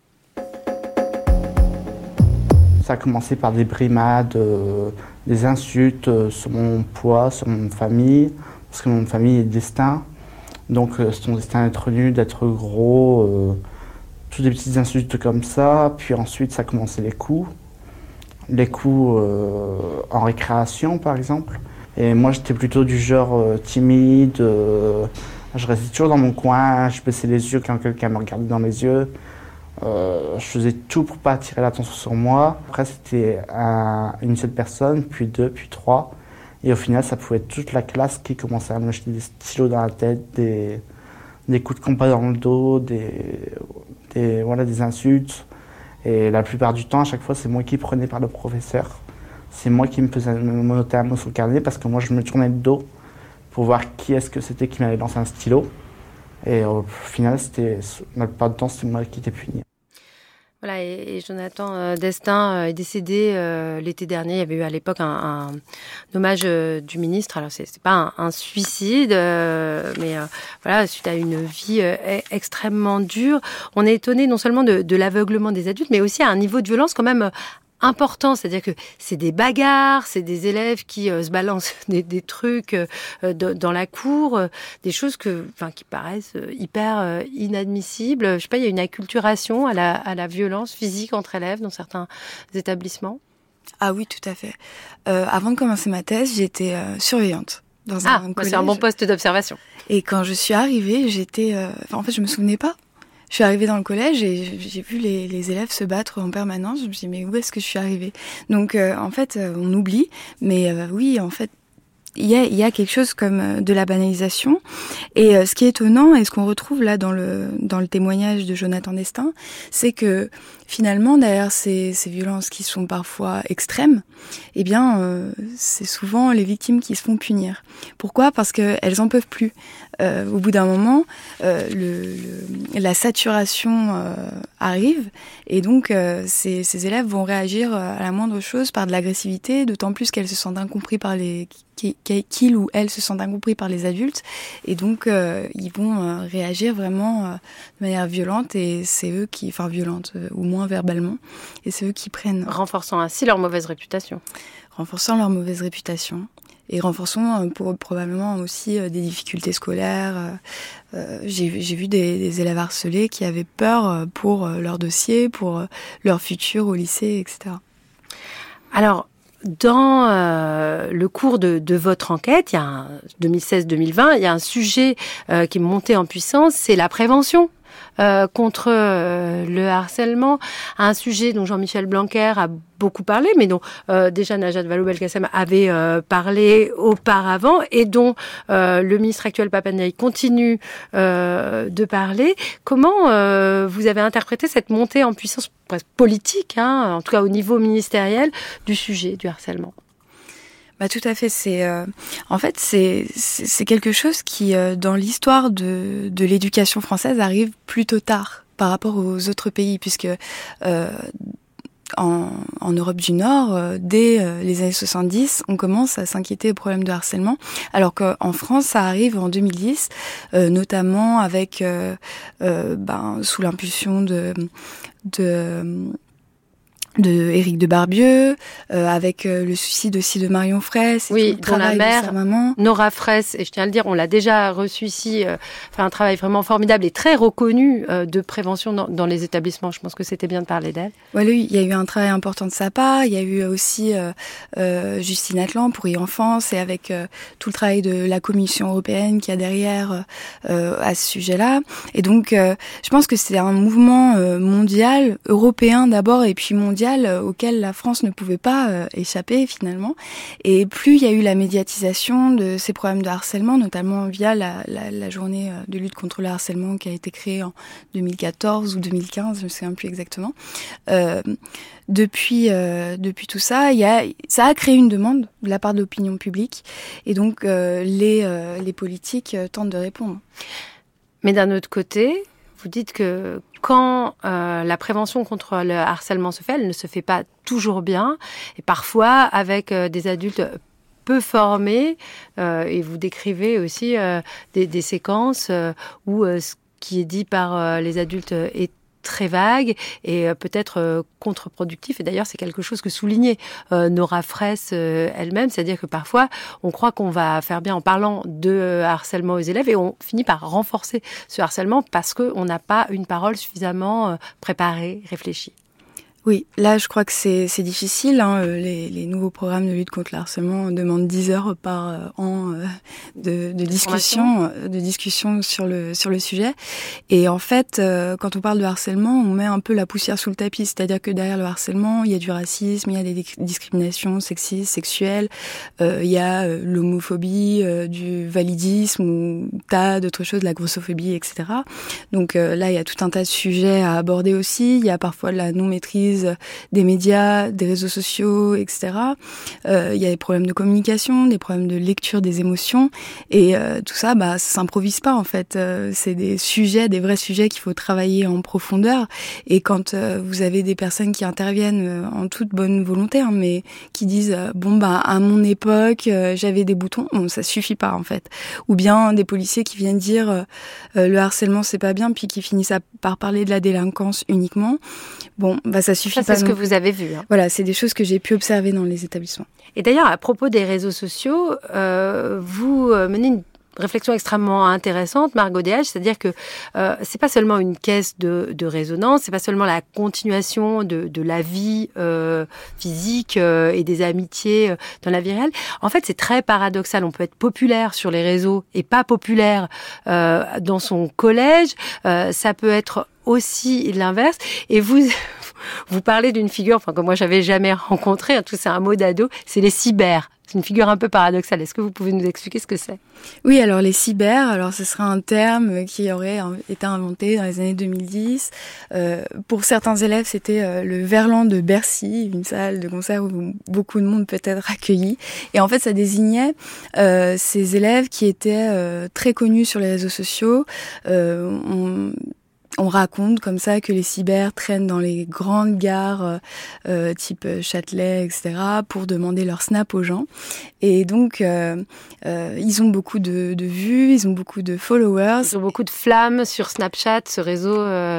Ça a commencé par des brimades, des insultes sur mon poids, sur mon famille, parce que mon famille est Destin. Donc son destin d'être nu, d'être gros, toutes des petites insultes comme ça. Puis ensuite, ça a commencé les coups. Les coups en récréation, par exemple. Et moi, j'étais plutôt du genre timide, je restais toujours dans mon coin, je baissais les yeux quand quelqu'un me regardait dans les yeux. Je faisais tout pour pas attirer l'attention sur moi. Après, c'était une seule personne, puis deux, puis trois. Et au final, ça pouvait être toute la classe qui commençait à me jeter des stylos dans la tête, des coups de compas dans le dos, des insultes. Et la plupart du temps, à chaque fois, c'est moi qui prenais par le professeur. C'est moi qui me faisais noter un mot sur le carnet parce que moi je me tournais le dos pour voir qui est-ce que c'était qui m'avait lancé un stylo. Et au final, la plupart du temps, c'était moi qui étais puni. Voilà, et Jonathan Destin est décédé l'été dernier. Il y avait eu à l'époque un hommage du ministre. Alors c'est pas un suicide, mais voilà, suite à une vie extrêmement dure. On est étonné non seulement de l'aveuglement des adultes, mais aussi à un niveau de violence quand même important, c'est-à-dire que c'est des bagarres, c'est des élèves qui se balancent des trucs dans la cour, des choses qui paraissent hyper inadmissibles. Je sais pas, il y a une acculturation à la violence physique entre élèves dans certains établissements. Ah oui, tout à fait. Avant de commencer ma thèse, j'étais surveillante dans un collège. C'est un bon poste d'observation. Et quand je suis arrivée, en fait, je me souvenais pas. Je suis arrivée dans le collège et j'ai vu les élèves se battre en permanence. Je me suis dit, mais où est-ce que je suis arrivée? Donc, en fait, on oublie. Mais oui, en fait, il y a quelque chose comme de la banalisation. Et ce qui est étonnant et ce qu'on retrouve là dans le témoignage de Jonathan Destin, c'est que finalement, derrière ces violences qui sont parfois extrêmes, eh bien, c'est souvent les victimes qui se font punir. Pourquoi ? Parce qu'elles en peuvent plus. Au bout d'un moment, la saturation arrive, et donc ces élèves vont réagir à la moindre chose par de l'agressivité, d'autant plus qu'elles se sentent incompris par qu'ils ou elles se sentent incompris par les adultes, et donc ils vont réagir vraiment de manière violente, et c'est eux qui, enfin violente ou moins verbalement, et c'est eux qui prennent. Renforçant ainsi leur mauvaise réputation. Renforçant leur mauvaise réputation. Et renforçons probablement aussi des difficultés scolaires. J'ai vu des élèves harcelés qui avaient peur pour leur dossier, pour leur futur au lycée, etc. Alors, dans le cours de votre enquête, il y a 2016-2020, il y a un sujet qui est monté en puissance, c'est la prévention contre le harcèlement, un sujet dont Jean-Michel Blanquer a beaucoup parlé, mais dont déjà Najat Vallaud-Belkacem avait parlé auparavant, et dont le ministre actuel Pap Ndiaye continue de parler. Comment vous avez interprété cette montée en puissance presque politique, en tout cas au niveau ministériel, du sujet du harcèlement ? Bah, tout à fait. En fait, c'est quelque chose qui, dans l'histoire de l'éducation française, arrive plutôt tard par rapport aux autres pays, puisque en Europe du Nord, dès les années 70, on commence à s'inquiéter des problèmes de harcèlement, alors qu'en France, ça arrive en 2010, notamment avec, sous l'impulsion de Éric de Barbieux, avec le suicide aussi de Marion Fraisse, et tout le travail de sa maman. Nora Fraisse, et je tiens à le dire, on l'a déjà reçu ici, fait un travail vraiment formidable et très reconnu de prévention dans les établissements. Je pense que c'était bien de parler d'elle. Voilà, il y a eu un travail important de sa part. Il y a eu aussi Justine Atlan pour e-enfance, et avec tout le travail de la Commission européenne qu'il y a derrière à ce sujet-là. Et donc, je pense que c'est un mouvement mondial, européen d'abord, et puis mondial, auquel la France ne pouvait pas échapper finalement. Et plus il y a eu la médiatisation de ces problèmes de harcèlement, notamment via la journée de lutte contre le harcèlement qui a été créée en 2014 ou 2015, je ne me souviens plus exactement. Depuis tout ça, ça a créé une demande de la part de l'opinion publique, et donc les politiques tentent de répondre. Mais d'un autre côté, vous dites que quand la prévention contre le harcèlement se fait, elle ne se fait pas toujours bien, et parfois avec des adultes peu formés, et vous décrivez aussi des séquences où ce qui est dit par les adultes est très vague et peut-être contre-productif. Et d'ailleurs, c'est quelque chose que soulignait Nora Fraisse elle-même, c'est-à-dire que parfois, on croit qu'on va faire bien en parlant de harcèlement aux élèves, et on finit par renforcer ce harcèlement parce qu'on n'a pas une parole suffisamment préparée, réfléchie. Oui, là, je crois que c'est difficile. Les nouveaux programmes de lutte contre le harcèlement demandent 10 heures par an de discussion sur le sujet. Et en fait, quand on parle de harcèlement, on met un peu la poussière sous le tapis. C'est-à-dire que derrière le harcèlement, il y a du racisme, il y a des discriminations sexistes, sexuelles, il y a l'homophobie, du validisme, ou tas d'autres choses, de la grossophobie, etc. Donc là, il y a tout un tas de sujets à aborder aussi. Il y a parfois de la non-maîtrise des médias, des réseaux sociaux, etc. Il y a des problèmes de communication, des problèmes de lecture des émotions, et tout ça, ça s'improvise pas en fait. C'est des vrais sujets qu'il faut travailler en profondeur. Et quand vous avez des personnes qui interviennent en toute bonne volonté, mais qui disent à mon époque j'avais des boutons, ça suffit pas en fait. Ou bien des policiers qui viennent dire le harcèlement c'est pas bien, puis qui finissent par parler de la délinquance uniquement. Ça suffit pas. C'est ce que vous avez vu. Voilà, c'est des choses que j'ai pu observer dans les établissements. Et d'ailleurs, à propos des réseaux sociaux, vous menez une réflexion extrêmement intéressante, Margot Deshage, c'est-à-dire que c'est pas seulement une caisse de résonance, c'est pas seulement la continuation de la vie physique et des amitiés dans la vie réelle. En fait, c'est très paradoxal. On peut être populaire sur les réseaux et pas populaire dans son collège. Ça peut être aussi l'inverse. Et vous parlez d'une figure que moi j'avais jamais rencontrée, tout c'est un mot d'ado, c'est les cyber. C'est une figure un peu paradoxale. Est-ce que vous pouvez nous expliquer ce que c'est ? Oui, alors les cyber, alors ce serait un terme qui aurait été inventé dans les années 2010. Pour certains élèves, c'était le Verlan de Bercy, une salle de concert où beaucoup de monde peut être accueilli. Et en fait, ça désignait ces élèves qui étaient très connus sur les réseaux sociaux. On raconte comme ça que les cyber traînent dans les grandes gares type Châtelet, etc. pour demander leur snap aux gens. Et donc, ils ont beaucoup de vues, ils ont beaucoup de followers. Ils ont beaucoup de flammes sur Snapchat, ce réseau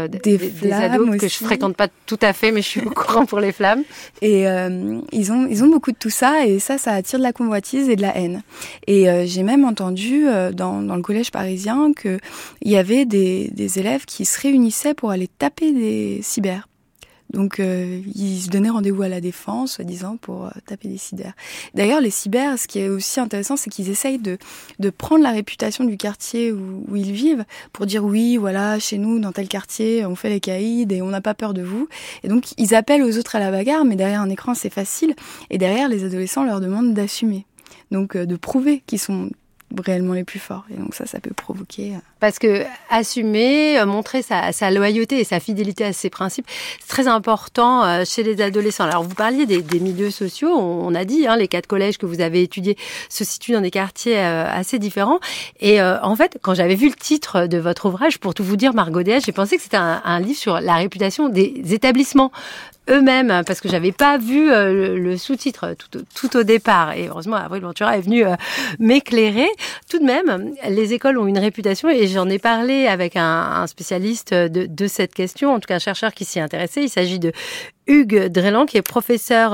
des ados aussi, que je fréquente pas tout à fait, mais je suis au courant pour les flammes. Et ils ont beaucoup de tout ça, et ça attire de la convoitise et de la haine. Et j'ai même entendu dans le collège parisien qu'il y avait des élèves qui se réunissaient pour aller taper des cyber. Donc ils se donnaient rendez-vous à la Défense, soi-disant, pour taper des cyber. D'ailleurs, les cyber, ce qui est aussi intéressant, c'est qu'ils essayent de prendre la réputation du quartier où ils vivent pour dire oui, voilà, chez nous, dans tel quartier, on fait les caïds et on n'a pas peur de vous. Et donc, ils appellent aux autres à la bagarre, mais derrière un écran, c'est facile. Et derrière, les adolescents leur demandent d'assumer. Donc, de prouver qu'ils sont réellement les plus forts. Et donc ça peut provoquer... Parce que assumer, montrer sa loyauté et sa fidélité à ses principes, c'est très important chez les adolescents. Alors vous parliez des milieux sociaux, on a dit, les 4 collèges que vous avez étudiés se situent dans des quartiers assez différents. Et en fait, quand j'avais vu le titre de votre ouvrage, pour tout vous dire, Margot Déas, j'ai pensé que c'était un livre sur la réputation des établissements eux-mêmes, parce que j'avais pas vu le sous-titre tout au départ. Et heureusement, Avril Ventura est venu m'éclairer. Tout de même, les écoles ont une réputation, et j'en ai parlé avec un spécialiste de cette question, en tout cas un chercheur qui s'y intéressait. Il s'agit de Hugues Drelan, qui est professeur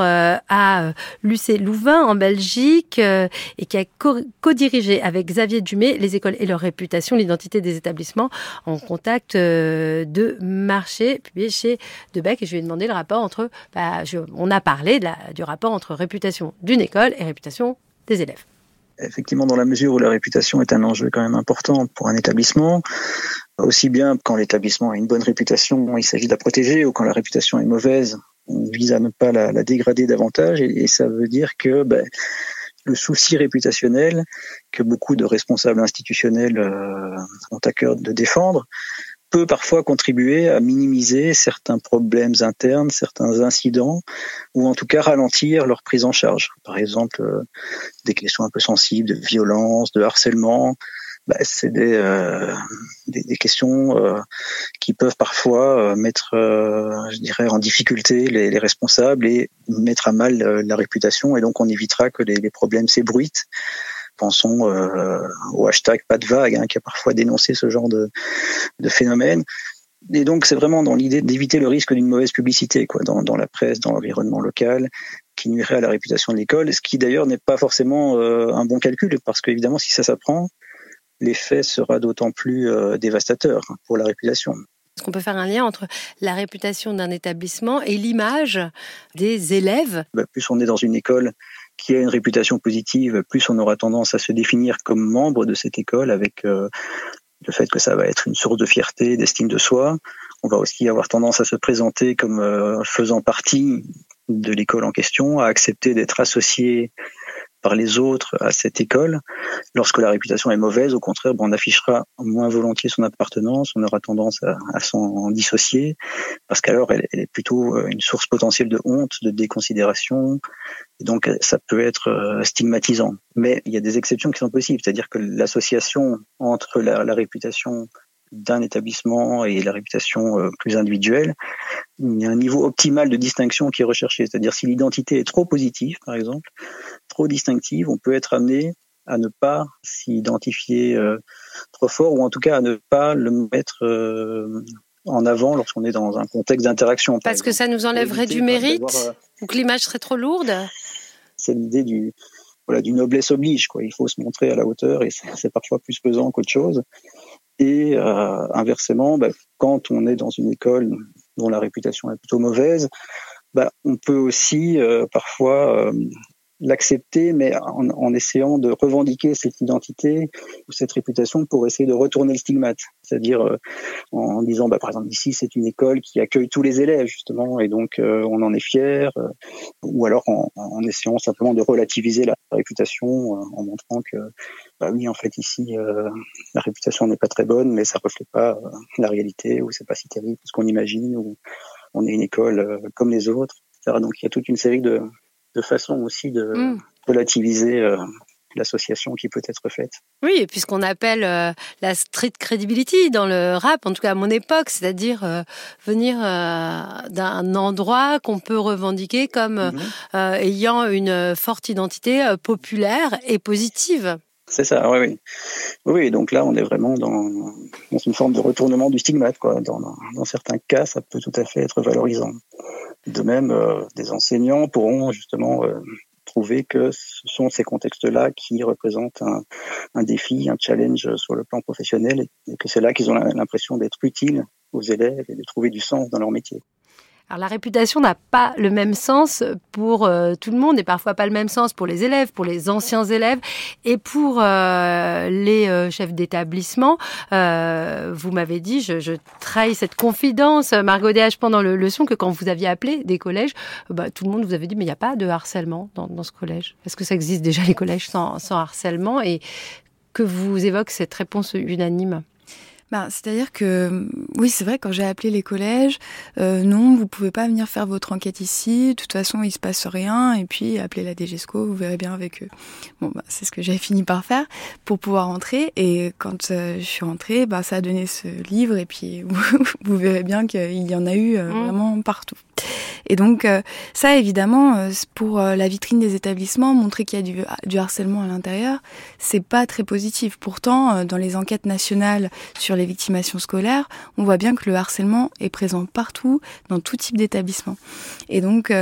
à l'UC Louvain en Belgique et qui a co-dirigé avec Xavier Dumay les écoles et leur réputation, l'identité des établissements en contact de marché, publié chez Debec. Et je lui ai demandé le rapport entre... on a parlé du rapport entre réputation d'une école et réputation des élèves. Effectivement, dans la mesure où la réputation est un enjeu quand même important pour un établissement, aussi bien quand l'établissement a une bonne réputation, il s'agit de la protéger, ou quand la réputation est mauvaise, on vise à ne pas la dégrader davantage, et ça veut dire que le souci réputationnel que beaucoup de responsables institutionnels ont à cœur de défendre peut parfois contribuer à minimiser certains problèmes internes, certains incidents, ou en tout cas ralentir leur prise en charge. Par exemple, des questions un peu sensibles de violence, de harcèlement, c'est des questions qui peuvent parfois mettre, en difficulté les responsables et mettre à mal la réputation, et donc on évitera que les problèmes s'ébruitent. Pensons au hashtag pas de vague, qui a parfois dénoncé ce genre de phénomène. Et donc c'est vraiment dans l'idée d'éviter le risque d'une mauvaise publicité, dans la presse, dans l'environnement local, qui nuirait à la réputation de l'école, ce qui d'ailleurs n'est pas forcément un bon calcul, parce qu'évidemment si ça s'apprend, l'effet sera d'autant plus dévastateur pour la réputation. Est-ce qu'on peut faire un lien entre la réputation d'un établissement et l'image des élèves ? Plus on est dans une école qui a une réputation positive, plus on aura tendance à se définir comme membre de cette école, avec le fait que ça va être une source de fierté, d'estime de soi. On va aussi avoir tendance à se présenter comme faisant partie de l'école en question, à accepter d'être associé par les autres à cette école. Lorsque la réputation est mauvaise, au contraire, on affichera moins volontiers son appartenance, on aura tendance à s'en dissocier, parce qu'alors elle est plutôt une source potentielle de honte, de déconsidération, et donc ça peut être stigmatisant. Mais il y a des exceptions qui sont possibles, c'est-à-dire que l'association entre la réputation d'un établissement et la réputation plus individuelle, il y a un niveau optimal de distinction qui est recherché. C'est-à-dire si l'identité est trop positive, par exemple, trop distinctive, on peut être amené à ne pas s'identifier trop fort, ou en tout cas à ne pas le mettre en avant lorsqu'on est dans un contexte d'interaction. Parce que ça nous enlèverait du mérite, ou que l'image serait trop lourde. C'est l'idée du noblesse oblige, Il faut se montrer à la hauteur, et c'est parfois plus pesant qu'autre chose. Et inversement, quand on est dans une école dont la réputation est plutôt mauvaise, on peut aussi parfois l'accepter, mais en essayant de revendiquer cette identité ou cette réputation pour essayer de retourner le stigmate. C'est-à-dire en disant, par exemple, ici, c'est une école qui accueille tous les élèves, justement, et donc on en est fier, ou alors en essayant simplement de relativiser la réputation, en montrant que, oui, en fait, ici, la réputation n'est pas très bonne, mais ça reflète pas la réalité, ou c'est pas si terrible ce qu'on imagine, ou on est une école comme les autres, etc. Donc il y a toute une série de façons aussi de relativiser l'association qui peut être faite. Oui, et puis ce qu'on appelle la street credibility dans le rap, en tout cas à mon époque, c'est-à-dire venir d'un endroit qu'on peut revendiquer comme ayant une forte identité populaire et positive. C'est ça, oui. Donc là, on est vraiment dans une forme de retournement du stigmate, quoi. Dans certains cas, ça peut tout à fait être valorisant. De même, des enseignants pourront justement trouver que ce sont ces contextes-là qui représentent un défi, un challenge sur le plan professionnel, et que c'est là qu'ils ont l'impression d'être utiles aux élèves et de trouver du sens dans leur métier. Alors la réputation n'a pas le même sens pour tout le monde et parfois pas le même sens pour les élèves, pour les anciens élèves et pour les chefs d'établissement. Vous m'avez dit, je trahis cette confidence, Margot Déage, pendant le leçon, que quand vous aviez appelé des collèges, tout le monde vous avait dit mais il n'y a pas de harcèlement dans ce collège. Est-ce que ça existe déjà les collèges sans harcèlement, et que vous évoque cette réponse unanime? C'est-à-dire que, oui, c'est vrai, quand j'ai appelé les collèges, non, vous pouvez pas venir faire votre enquête ici, de toute façon, il se passe rien, et puis appelez la DGESCO, vous verrez bien avec eux. C'est ce que j'ai fini par faire pour pouvoir rentrer, et quand je suis rentrée, ça a donné ce livre, et puis vous verrez bien qu'il y en a eu vraiment partout. Et donc, ça, évidemment, pour la vitrine des établissements, montrer qu'il y a du harcèlement à l'intérieur, c'est pas très positif. Pourtant, dans les enquêtes nationales sur les victimations scolaires, on voit bien que le harcèlement est présent partout, dans tout type d'établissement. Et donc,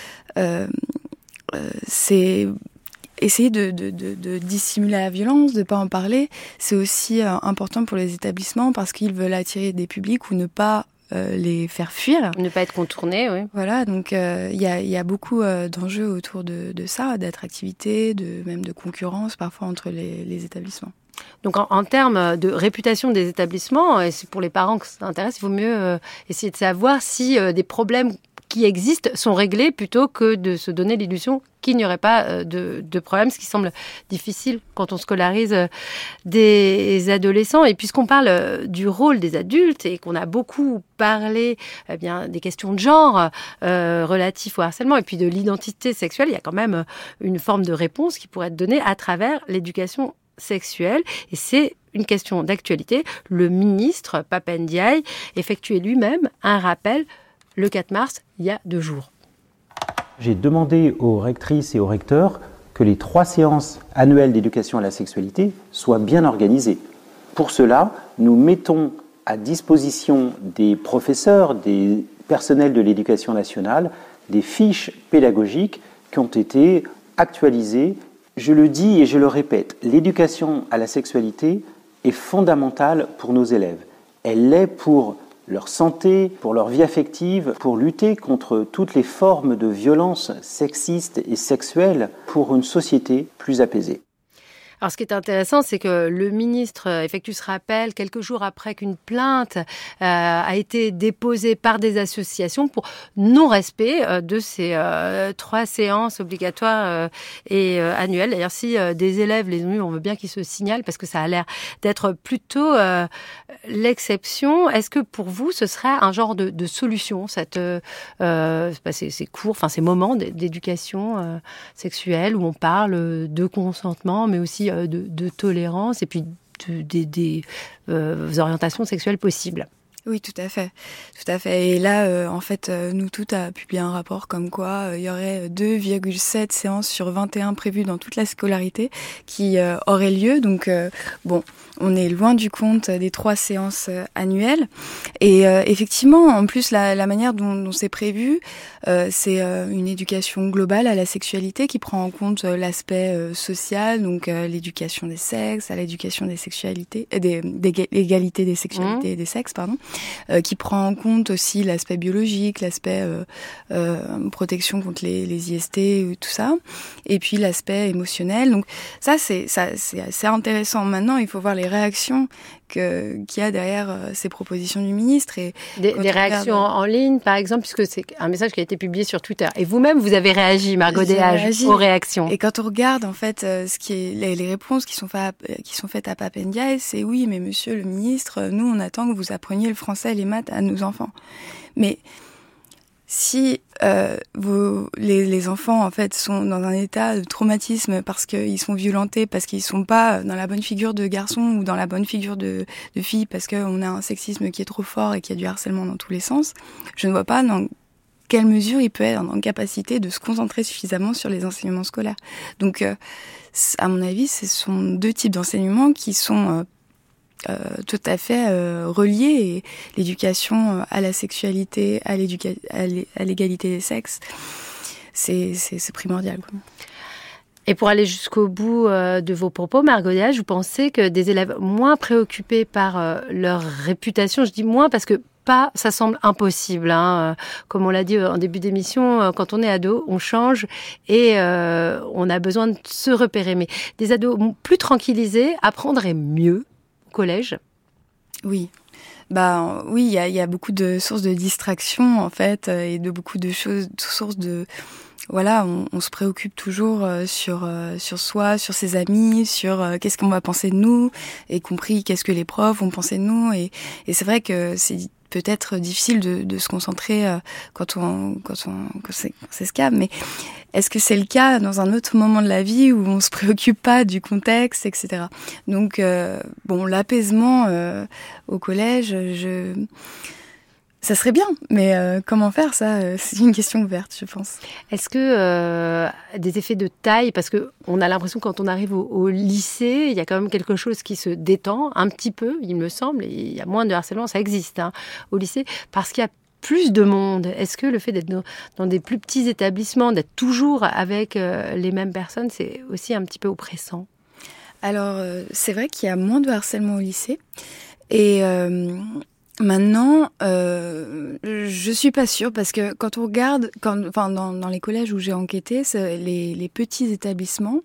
c'est essayer de dissimuler la violence, de pas en parler. C'est aussi important pour les établissements parce qu'ils veulent attirer des publics ou ne pas les faire fuir. Ne pas être contournés, oui. Voilà, donc il y a beaucoup d'enjeux autour de ça, d'attractivité, même de concurrence parfois entre les établissements. Donc en termes de réputation des établissements, et c'est pour les parents que ça intéresse, il vaut mieux essayer de savoir si des problèmes qui existent sont réglés plutôt que de se donner l'illusion qu'il n'y aurait pas de problème, ce qui semble difficile quand on scolarise des adolescents. Et puisqu'on parle du rôle des adultes et qu'on a beaucoup parlé des questions de genre relatives au harcèlement et puis de l'identité sexuelle, il y a quand même une forme de réponse qui pourrait être donnée à travers l'éducation sexuelle. Et c'est une question d'actualité. Le ministre Pap Ndiaye effectuait lui-même un rappel le 4 mars, il y a 2 jours. J'ai demandé aux rectrices et aux recteurs que les 3 séances annuelles d'éducation à la sexualité soient bien organisées. Pour cela, nous mettons à disposition des professeurs, des personnels de l'éducation nationale, des fiches pédagogiques qui ont été actualisées. Je le dis et je le répète, l'éducation à la sexualité est fondamentale pour nos élèves. Elle l'est pour leur santé, pour leur vie affective, pour lutter contre toutes les formes de violence sexistes et sexuelles, pour une société plus apaisée. Alors, ce qui est intéressant, c'est que le ministre effectue ce rappel quelques jours après qu'une plainte a été déposée par des associations pour non-respect de ces 3 séances obligatoires et annuelles. D'ailleurs, si des élèves les ont eues, on veut bien qu'ils se signalent parce que ça a l'air d'être plutôt l'exception. Est-ce que pour vous, ce serait un genre de solution, ces cours, ces moments d'éducation sexuelle où on parle de consentement, mais aussi de tolérance et puis des orientations sexuelles possibles? Oui, tout à fait. Et là, en fait, Nous Toutes a publié un rapport comme quoi il y aurait 2,7 séances sur 21 prévues dans toute la scolarité qui auraient lieu. Donc, on est loin du compte des 3 séances annuelles. Et effectivement, en plus, la manière dont c'est prévu, c'est une éducation globale à la sexualité qui prend en compte l'aspect social, donc l'éducation des sexes, à l'éducation des sexualités, l'égalité des sexualités et des sexes, pardon. qui prend en compte aussi l'aspect biologique, l'aspect protection contre les IST, tout ça, et puis l'aspect émotionnel. Donc ça c'est assez intéressant. Maintenant, il faut voir les réactions qu'il y a derrière ces propositions du ministre. Et des réactions en ligne, par exemple, puisque c'est un message qui a été publié sur Twitter. Et vous-même, vous avez réagi, Margot Déage, aux réactions. Et quand on regarde, en fait, ce qui est les réponses qui sont faites à Pape Ndiaye, c'est oui, mais monsieur le ministre, nous, on attend que vous appreniez le français et les maths à nos enfants. Mais si les enfants en fait sont dans un état de traumatisme parce qu'ils sont violentés, parce qu'ils sont pas dans la bonne figure de garçon ou dans la bonne figure de fille, parce qu'on a un sexisme qui est trop fort et qu'il y a du harcèlement dans tous les sens, je ne vois pas dans quelle mesure il peut être en capacité de se concentrer suffisamment sur les enseignements scolaires. Donc, à mon avis, ce sont deux types d'enseignements qui sont tout à fait reliés. Et l'éducation à la sexualité, à l'égalité des sexes, c'est primordial, quoi. Et pour aller jusqu'au bout de vos propos, Margot Déage, vous pensez que des élèves moins préoccupés par leur réputation, je dis moins parce que ça semble impossible, hein. Comme on l'a dit en début d'émission, quand on est ado, on change et on a besoin de se repérer. Mais des ados plus tranquillisés apprendraient mieux au collège? Oui. Oui, il y a beaucoup de sources de distraction en fait, et de beaucoup de sources de... Voilà, on se préoccupe toujours sur soi, sur ses amis, sur qu'est-ce qu'on va penser de nous, y compris qu'est-ce que les profs vont penser de nous. Et c'est vrai que c'est peut-être difficile de se concentrer quand c'est ce cas. Mais est-ce que c'est le cas dans un autre moment de la vie où on se préoccupe pas du contexte, etc. Donc l'apaisement au collège, ça serait bien, mais comment faire ça? C'est une question ouverte, je pense. Est-ce que des effets de taille, parce que on a l'impression quand on arrive au lycée, il y a quand même quelque chose qui se détend un petit peu, il me semble, et il y a moins de harcèlement, ça existe au lycée, parce qu'il y a plus de monde. Est-ce que le fait d'être dans des plus petits établissements, d'être toujours avec les mêmes personnes, c'est aussi un petit peu oppressant? Alors, c'est vrai qu'il y a moins de harcèlement au lycée, et... Maintenant, je suis pas sûre parce que quand on regarde, dans les collèges où j'ai enquêté, les petits établissements,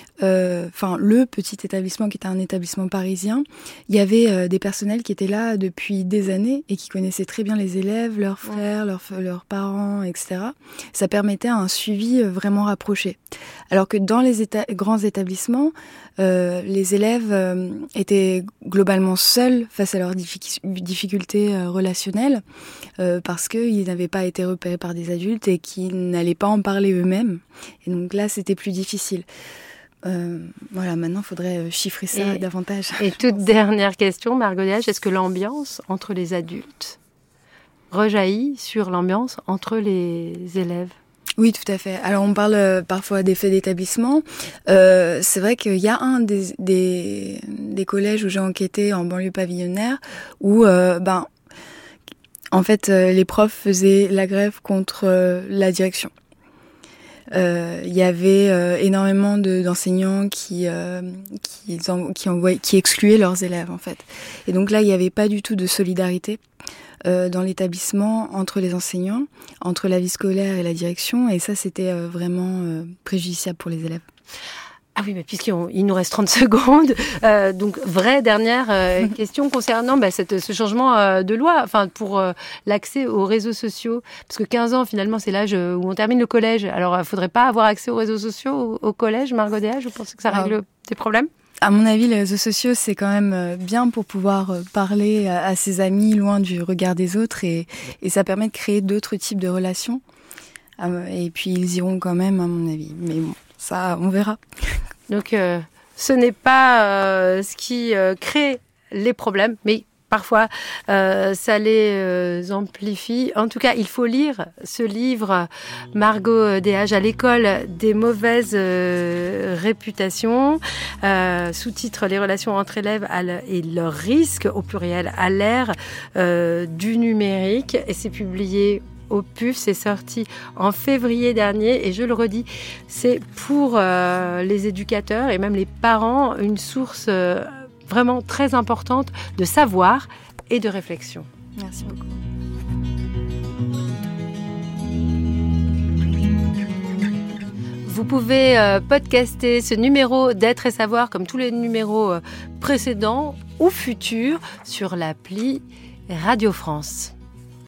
le petit établissement qui était un établissement parisien, il y avait des personnels qui étaient là depuis des années et qui connaissaient très bien les élèves, leurs frères, leurs parents, etc. Ça permettait un suivi vraiment rapproché. Alors que dans les grands établissements, les élèves étaient globalement seuls face à leurs difficultés relationnelles parce qu'ils n'avaient pas été repérés par des adultes et qui n'allaient pas en parler eux-mêmes. Et donc là, c'était plus difficile. Maintenant, il faudrait chiffrer ça davantage. Et toute dernière question, Margot Déage, est-ce que l'ambiance entre les adultes rejaillit sur l'ambiance entre les élèves? Oui, tout à fait. Alors, on parle parfois d'effet d'établissement. C'est vrai qu'il y a un des collèges où j'ai enquêté en banlieue pavillonnaire où, en fait, les profs faisaient la grève contre la direction. Il y avait énormément d'enseignants qui excluaient leurs élèves, en fait. Et donc là, il n'y avait pas du tout de solidarité dans l'établissement entre les enseignants, entre la vie scolaire et la direction, et ça c'était vraiment préjudiciable pour les élèves. Ah oui, mais puisqu'il nous reste 30 secondes, donc vraie dernière question concernant ce changement de loi, pour l'accès aux réseaux sociaux, parce que 15 ans finalement c'est l'âge où on termine le collège. Alors il faudrait pas avoir accès aux réseaux sociaux au collège, Margot Déage? Vous pensez que ça règle des problèmes? À mon avis, les réseaux sociaux, c'est quand même bien pour pouvoir parler à ses amis loin du regard des autres et ça permet de créer d'autres types de relations. Et puis, ils iront quand même, à mon avis. Mais bon, ça, on verra. Donc, ce n'est pas ce qui crée les problèmes, mais parfois, ça les amplifie. En tout cas, il faut lire ce livre, Margot Déage, à l'école des mauvaises réputations, sous-titre « Les relations entre élèves et leurs risques », au pluriel, à l'ère du numérique. Et c'est publié au PUF, c'est sorti en février dernier. Et je le redis, c'est pour les éducateurs et même les parents une source... vraiment très importante de savoir et de réflexion. Merci beaucoup. Vous pouvez podcaster ce numéro d'Être et Savoir comme tous les numéros précédents ou futurs sur l'appli Radio France.